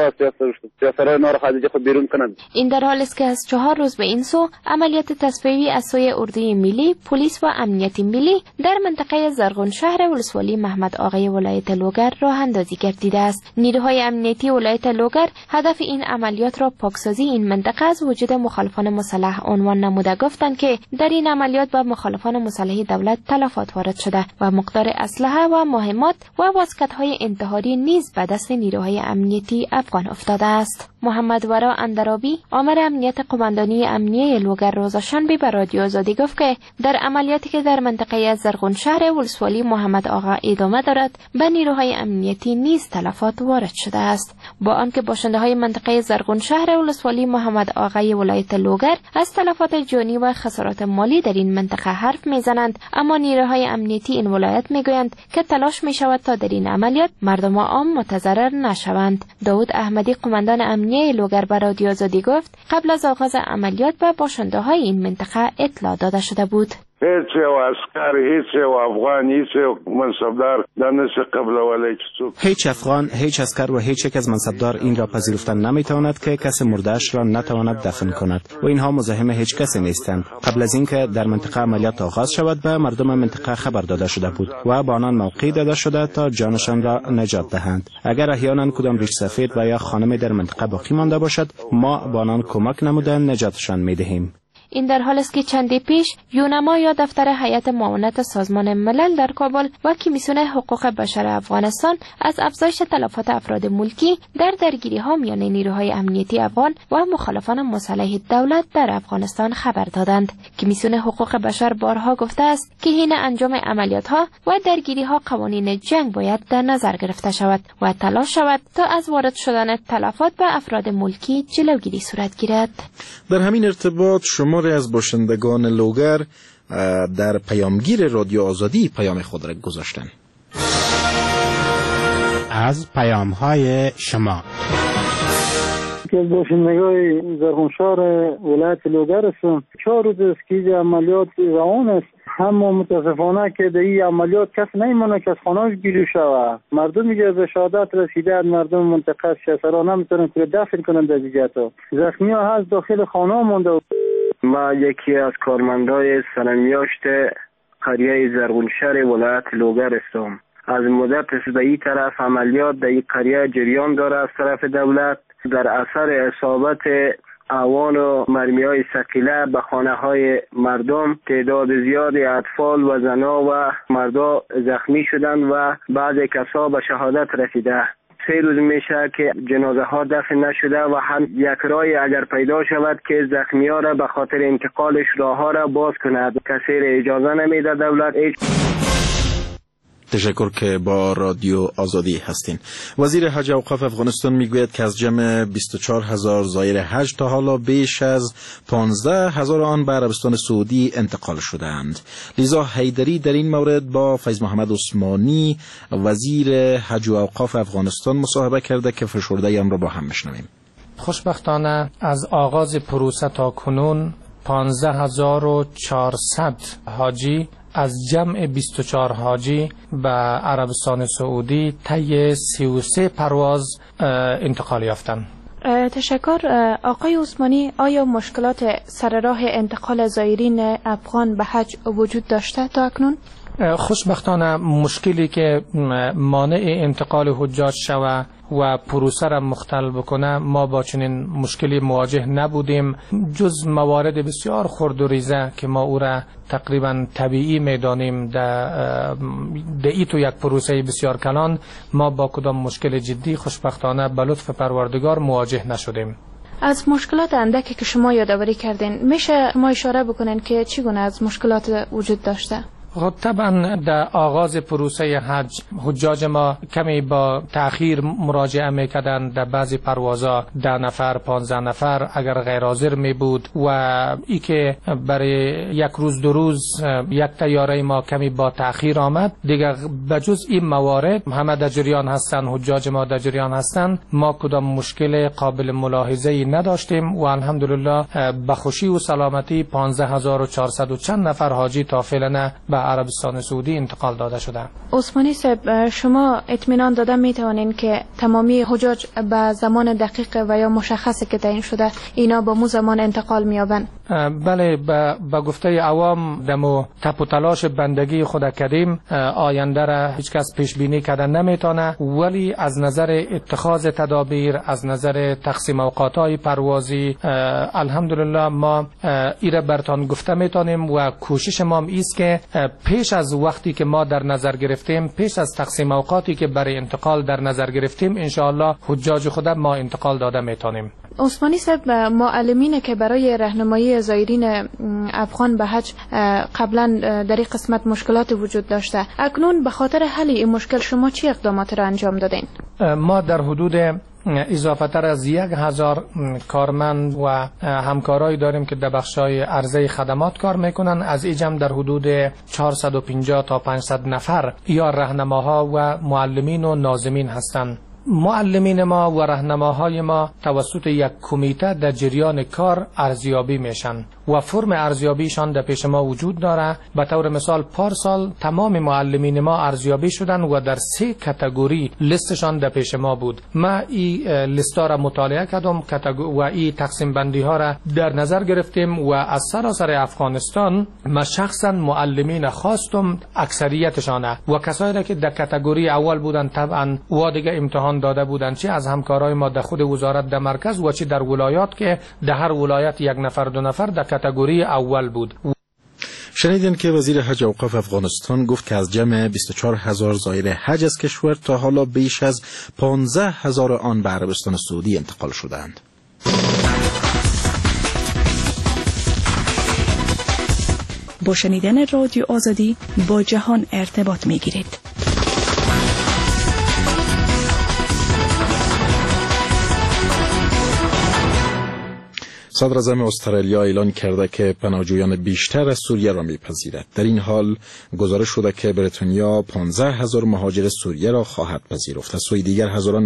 سیاسرای نور خارجی خود بیرون کنند. این در حال است که از 4 روز به این سو عملیات تصفیه‌ای از سوی اردوی ملی، پلیس و امنیت ملی در منطقه زرغونشهر ولسوالی محمد آقای ولایت لوگر راه اندازی گردیده است. نیروهای امنیتی ولایت لوگر هدف این عملیات را پاکسازی این منطقه از وجود مخالفان مسلح عنوان نموده گفتند که در این عملیات به مخالفان مسلح دولت تلفات وارد شده و مقدار اسلحه و مهمات و واسکت‌های انتحاری نیز به دست نیروهای امنیتی افغان افتاده است. محمد ورا اندرابی، آمر امنیت قماندانی امنیه لوگر روز شنبه به رادیو آزادی گفت که در عملیاتی که در منطقه زرغونشهر ولسوالی محمد آقا ادامه دارد به نیروهای امنیتی نیز تلفات وارد شده است. با آنکه باشنده های منطقه زرغونشهر ولسوالی محمد آقای ولایت لوگر از تلفات جانی و خسارات مالی در این منطقه حرف میزنند، اما نیروهای امنیتی این ولایت میگویند که تلاش میشود تا در این عملیات مردم عام متضرر نشوند. داود احمدی، قماندان امنیه لوگر به رادیو آزادی گفت قبل از آغاز عملیات به باشنده های این منطقه اطلاع داده شده بود. هیچ یو عسکر، هیچ یو افغان، هیچ یو منصبدار دانش قبل ولی هیچ افغان، هیچ عسکر و هیچ یک از منصبدار این را پذیرفتن نمیتواند که کس مرده‌اش را نتواند دفن کند و اینها مزاحم هیچ کسی نیستند. قبل از اینکه در منطقه عملیات آغاز شود به مردم منطقه خبر داده شده بود و با آنان موقعی داده شده تا جانشان را نجات دهند. اگر احیانا کدام ریش سفید و یا خانمی در منطقه باقی مانده باشد ما با آنان کمک نموده نجاتشان میدهیم. این در حال است که چندی پیش یونما یا دفتر هیئت معاونت سازمان ملل در کابل و کمیسیون حقوق بشر افغانستان از افزایش تلفات افراد ملکی در درگیری‌ها میان نیروهای امنیتی افغان و مخالفان مسلح دولت در افغانستان خبر دادند. کمیسیون حقوق بشر بارها گفته است که حین انجام عملیات‌ها و درگیری‌ها قوانین جنگ باید در نظر گرفته شود و تلاش شود تا از وارد شدن تلفات به افراد ملکی جلوگیری صورت گیرد. در همین ارتباط شماری از باشندگان لوگر در پیامگیر رادیو آزادی پیام خود را گذاشتند. از پیام‌های شما که از باشندگان زرغونشهر ولایت لوگر هستم. 4 روز است که عملیات روان است. اما متاسفانه که در این عملیات کس نمیمونه که از خانه‌اش گیری شود. مردمی که به شهادت رسیده، مردم منطقه شسرا نمیتونن که دفن کنن در جهت. زخمی‌ها هست داخل خانه مونده. ما یکی از کارمندای سرمیاشت قریه زرغونشهر ولایت لوگر هستم. از مدت به این طرف عملیات در این قریه جریان داره از طرف دولت. در اثر اصابت اوان و مرمی‌های ثقیله به خانه‌های مردم تعداد زیادی اطفال و زنها و مردا زخمی شدند و بعض کسا به شهادت رسیده. 3 روز میشه که جنازه ها دفن نشده و هم یک رای اگر پیدا شود که زخمی ها را به خاطر انتقالش راه ها را باز کند. کسی را اجازه نمیده دولت. تشکر که با رادیو آزادی هستین. وزیر حج و اوقاف افغانستان میگوید که از جمع 24,000 زائر حج تا حالا بیش از 15,000 آن به عربستان سعودی انتقال شدند. لیزا حیدری در این مورد با فیض محمد عثمانی وزیر حج و اوقاف افغانستان مصاحبه کرده که فشرده آن را با هم میشنویم. خوشبختانه از آغاز پروسه تا کنون 15,400 حاجی از جمع 24 حاجی به عربستان سعودی طی 33 پرواز انتقال یافتند. تشکر. آقای عثمانی، آیا مشکلات سر راه انتقال زائرین افغان به حج وجود داشته تا اکنون؟ خوشبختانه مشکلی که مانع انتقال حجاج شود و پروسه را مختل بکنه ما با چنین مشکلی مواجه نبودیم، جز موارد بسیار خرد و ریزه که ما او را تقریبا طبیعی میدانیم. در ای تو یک پروسه بسیار کلان ما با کدام مشکل جدی خوشبختانه به لطف پروردگار مواجه نشدیم. از مشکلات اندکی که شما یادآوری کردین میشه شما اشاره بکنین که چگونه از مشکلات وجود داشته؟ طبعا در آغاز پروسه حج حجاج ما کمی با تأخیر مراجعه میکردند. در بعضی پروازها 10 نفر 15 نفر اگر غیر حاضر می بود و ای که برای 1 روز 2 روز یک طیاره ما کمی با تأخیر آمد. دیگر بجز این موارد همه در جریان هستند، حجاج ما در جریان هستند، ما کدام مشکل قابل ملاحظه ای نداشتیم و الحمدلله به خوشی و سلامتی 15,400 و چند نفر حاجی تا فعلا به عربستان سعودی انتقال داده شده. عثمانی صاحب، شما اطمینان داده می توانین که تمامی حجاج به زمان دقیق و یا مشخصی که تعیین شده اینا با مو زمان انتقال می‌یابند؟ بله، به گفته عوام دمو تپ و تلاش بندگی خود کردیم. آینده را هیچ کس پیش بینی کردن نمیتونه، ولی از نظر اتخاذ تدابیر، از نظر تقسیم اوقاتهای پروازی الحمدلله ما ایره برتان گفته میتونیم و کوشش ما ایست که پیش از وقتی که ما در نظر گرفتیم، پیش از تقسیم اوقاتی که برای انتقال در نظر گرفتیم، انشاءالله حجاج خود ما انتقال داده میتونیم. عثمانی صاحب، معلمین که برای راهنمایی زائرین افغان به حج قبلا در این قسمت مشکلات وجود داشته، اکنون به خاطر حل این مشکل شما چه اقدامات را انجام دادین؟ ما در حدود اضافه تر از 1,000 کارمند و همکارایی داریم که در بخشای عرضه خدمات کار میکنن. از این جمع در حدود 450 تا 500 نفر یا راهنماها و معلمین و ناظمین هستند. معلمین ما و راهنماهای ما توسط یک کمیته در جریان کار ارزیابی میشن و فرم ارزیابیشان در پیش ما وجود داره. به طور مثال پارسال تمام معلمین ما ارزیابی شدن و در 3 کاتگوری لیستشان در پیش ما بود. ما این لیستا را مطالعه کردم و این تقسیم بندی ها را در نظر گرفتیم و از سراسر افغانستان ما شخصا معلمین خواستم اکثریتشان و کسایی که در کاتگوری اول بودن طبعا و دیگه امتحان داده بودن، چه از همکارای ما در خود وزارت در مرکز و چه در ولایات که در هر ولایت 1 نفر 2 نفر در کاتگوری اول بود. شنیدین که وزیر حج اوقاف افغانستان گفت که از جمع 24,000 زائر حج از کشور تا حالا بیش از 15,000 آن به عربستان سعودی انتقال شدند. با شنیدن رادیو آزادی با جهان ارتباط می‌گیرید. صدر اعظم استرالیا اعلان کرده که پناهجویان بیشتر از سوریه را میپذیرد. در این حال گزارش شده که بریتانیا 15,000 مهاجر سوریه را خواهد پذیرفت. از سوی دیگر هزاران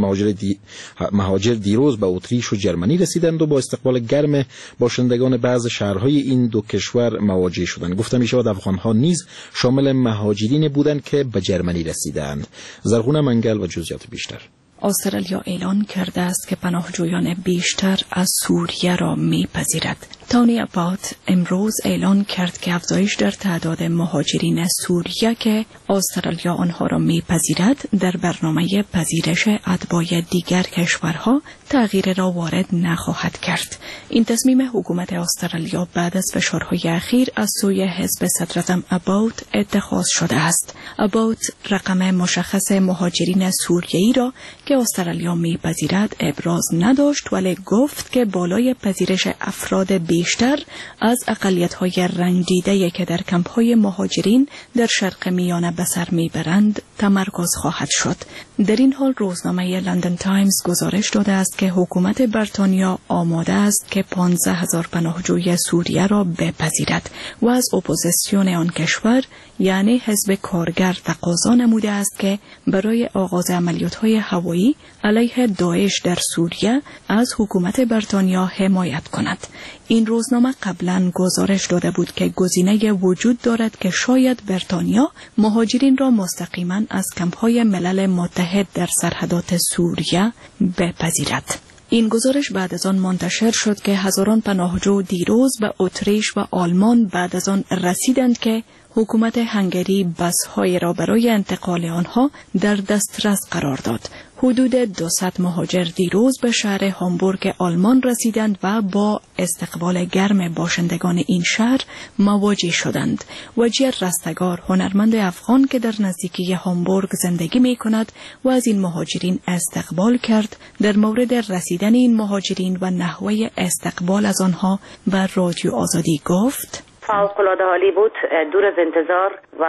مهاجر دیروز به اتریش و جرمنی رسیدند و با استقبال گرم باشندگان بعض شهرهای این دو کشور مواجه شدند. گفته می شود افغانها نیز شامل مهاجرین بودند که به جرمنی رسیدند. زرغون منگل و جزئیات بیشتر. استرالیا اعلان کرده است که پناهجویان بیشتر از سوریه را می‌پذیرد. تونی اباوت امروز اعلان کرد که افزایش در تعداد مهاجرین سوریه که استرالیا آنها را می‌پذیرد در برنامه پذیرش اتباع دیگر کشورها تغییر را وارد نخواهد کرد. این تصمیم حکومت استرالیا بعد از فشارهای اخیر از سوی حزب صدر اعظم اباوت اتخاذ شده است. اباوت رقم مشخص مهاجرین سوریه‌ای را که استرالیا می‌پذیرد ابراز نداشت، ولی گفت که بالای پذیرش افراد بیشتر از اقلیت‌های رنجیده که در کمپ‌های مهاجرین در شرق میانه به سر میبرند تمرکز خواهد شد. در این حال روزنامه لندن تایمز گزارش داده است که حکومت بریتانیا آماده است که 15,000 پناهجوی سوریه را بپذیرد و از اپوزیسیون آن کشور یعنی حزب کارگر تقاضا نموده است که برای آغاز عملیات‌های هوایی علیه داعش در سوریه از حکومت بریتانیا حمایت کند. این روزنامه قبلا گزارش داده بود که گزینه وجود دارد که شاید بریتانیا مهاجرین را مستقیما از کمپ‌های ملل متحد در سرحدات سوریه بپذیرد. این گزارش بعد از آن منتشر شد که هزاران پناهجو دیروز به اتریش و آلمان بعد از آن رسیدند که حکومت هنگری بس‌های را برای انتقال آنها در دسترس قرار داد. حدود 200 مهاجر دیروز به شهر هامبورگ آلمان رسیدند و با استقبال گرم باشندگان این شهر مواجه شدند. وجیر رستگار هنرمند افغان که در نزدیکی هامبورگ زندگی می کند و از این مهاجرین استقبال کرد، در مورد رسیدن این مهاجرین و نحوه استقبال از آنها به رادیو آزادی گفت: فوق‌العاده عالی بود، دور از انتظار و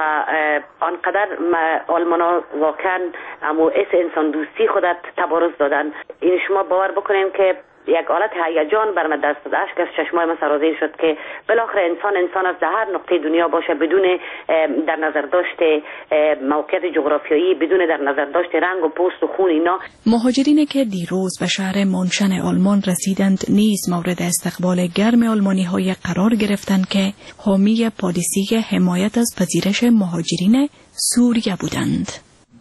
آنقدر آلمانا واقعا اس انسان دوستی خودت تبارز دادن. این شما باور بکنین که یک حالت هیجان بر من دست داد، اشک از چشمای من سرازیر شد که بالاخره انسان از هر نقطه دنیا باشه بدون در نظر داشت موقعیت جغرافیایی، بدون در نظر داشت رنگ و پوست و خون اینا. مهاجرینی که دیروز به شهر مونشن آلمان رسیدند نیز مورد استقبال گرم آلمانی‌های قرار گرفتند که حامی پالیسی حمایت از پذیرش مهاجرین سوریه بودند.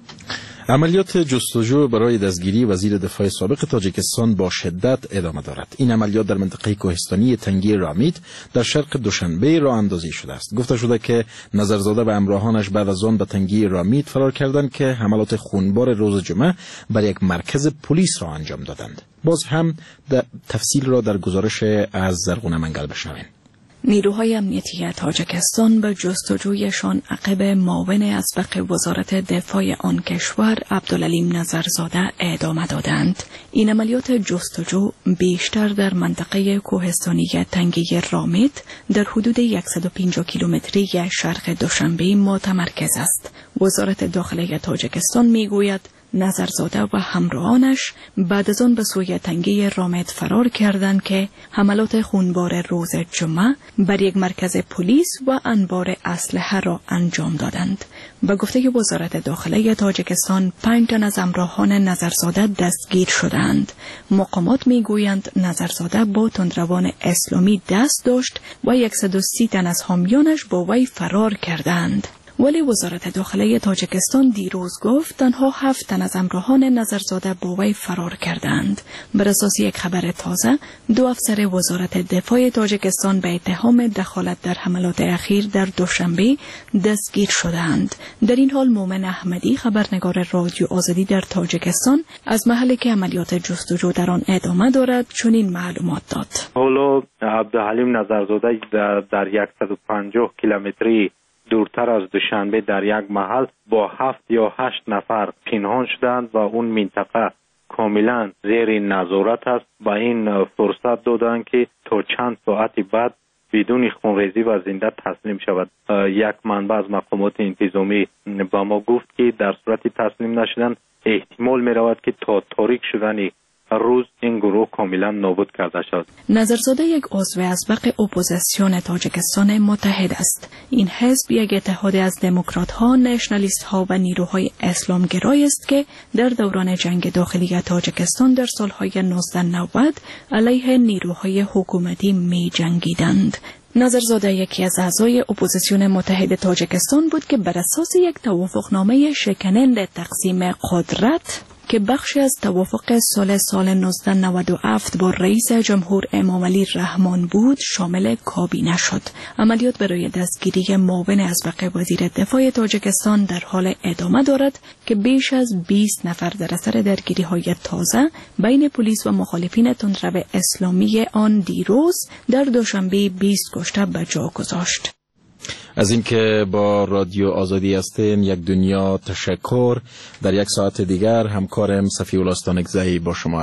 عملیات جستجو برای دستگیری وزیر دفاع سابق تاجیکستان با شدت ادامه دارد. این عملیات در منطقه کوهستانی تنگی رامید در شرق دوشنبه راه اندازی شده است. گفته شده که نظرزاده و همراهانش بعد از آن به تنگی رامید فرار کردند که حملات خونبار روز جمعه بر یک مرکز پلیس را انجام دادند. باز هم تفصیل را در گزارش از زرغون منگل بشنویم. نیروهای امنیتی تاجیکستان به جستجویشان عقب معاون اسبق وزارت دفاع آن کشور عبدالعلیم نظرزاده ادامه دادند. این عملیات جستجو بیشتر در منطقه کوهستانی تنگه رامید در حدود 150 کیلومتری شرق دوشنبه متمرکز است. وزارت داخلی تاجیکستان میگوید نظرزاده و همراهانش بعد از آن به سوی تنگه رامید فرار کردند که حملات خونبار روز جمعه بر یک مرکز پلیس و انبار اسلحه را انجام دادند. به گفته وزارت داخلی تاجیکستان 5 تن از همراهان نظرزاده دستگیر شدند. مقامات میگویند نظرزاده با تندروان اسلامی دست داشت و 130 تن از حامیانش با وی فرار کردند. ولی وزارت داخله تاجیکستان دیروز گفت تنها 7 تن از همراهان نظرزاده با وی فرار کردند. بر اساس یک خبر تازه، 2 افسر وزارت دفاع تاجیکستان به اتهام دخالت در حملات اخیر در دوشنبه دستگیر شدند. در این حال مومن احمدی، خبرنگار رادیو آزادی در تاجیکستان، از محلی که عملیات جستجو در آن ادامه دارد چنین معلومات داد. حالا عبدالحلیم نظرزاده در 150 کیلومتری دورتر از دوشنبه در یک محل با 7 یا 8 نفر پنهان شدند و اون منطقه کاملا زیر نظارت است. با این فرصت دادند که تا چند ساعت بعد بدون خونریزی و زنده تسلیم شود. یک منبع از مقامات انتظامی با ما گفت که در صورت تسلیم نشدن احتمال می رود که تا تاریک شدن روز این گروه کاملا نابود کرده شد. نظرزاده یک عضو اسبق اپوزیسیون تاجیکستان متحد است. این حزب یک اتحاد از دموکرات‌ها، نشنالیست‌ها و نیروهای اسلامگرای است که در دوران جنگ داخلی تاجیکستان در سالهای 1990 علیه نیروهای حکومتی می‌جنگیدند. نظرزاده یکی از اعضای اپوزیسیون متحد تاجیکستان بود که بر اساس یک توافقنامه شکننده تقسیم قدرت که بخشی از توافق سال 1997 با رئیس جمهور امامعلی رحمان بود شامل کابینه شد. عملیات برای دستگیری معاون اسبق وزیر دفاع تاجیکستان در حال ادامه دارد که بیش از 20 نفر در اثر درگیری‌های تازه بین پلیس و مخالفین تندرو اسلامی آن دیروز در دوشنبه 20 کشته به جا گذاشت. از اینکه با رادیو آزادی هستین یک دنیا تشکر. در یک ساعت دیگر همکارم صفی الله استانکزی با شما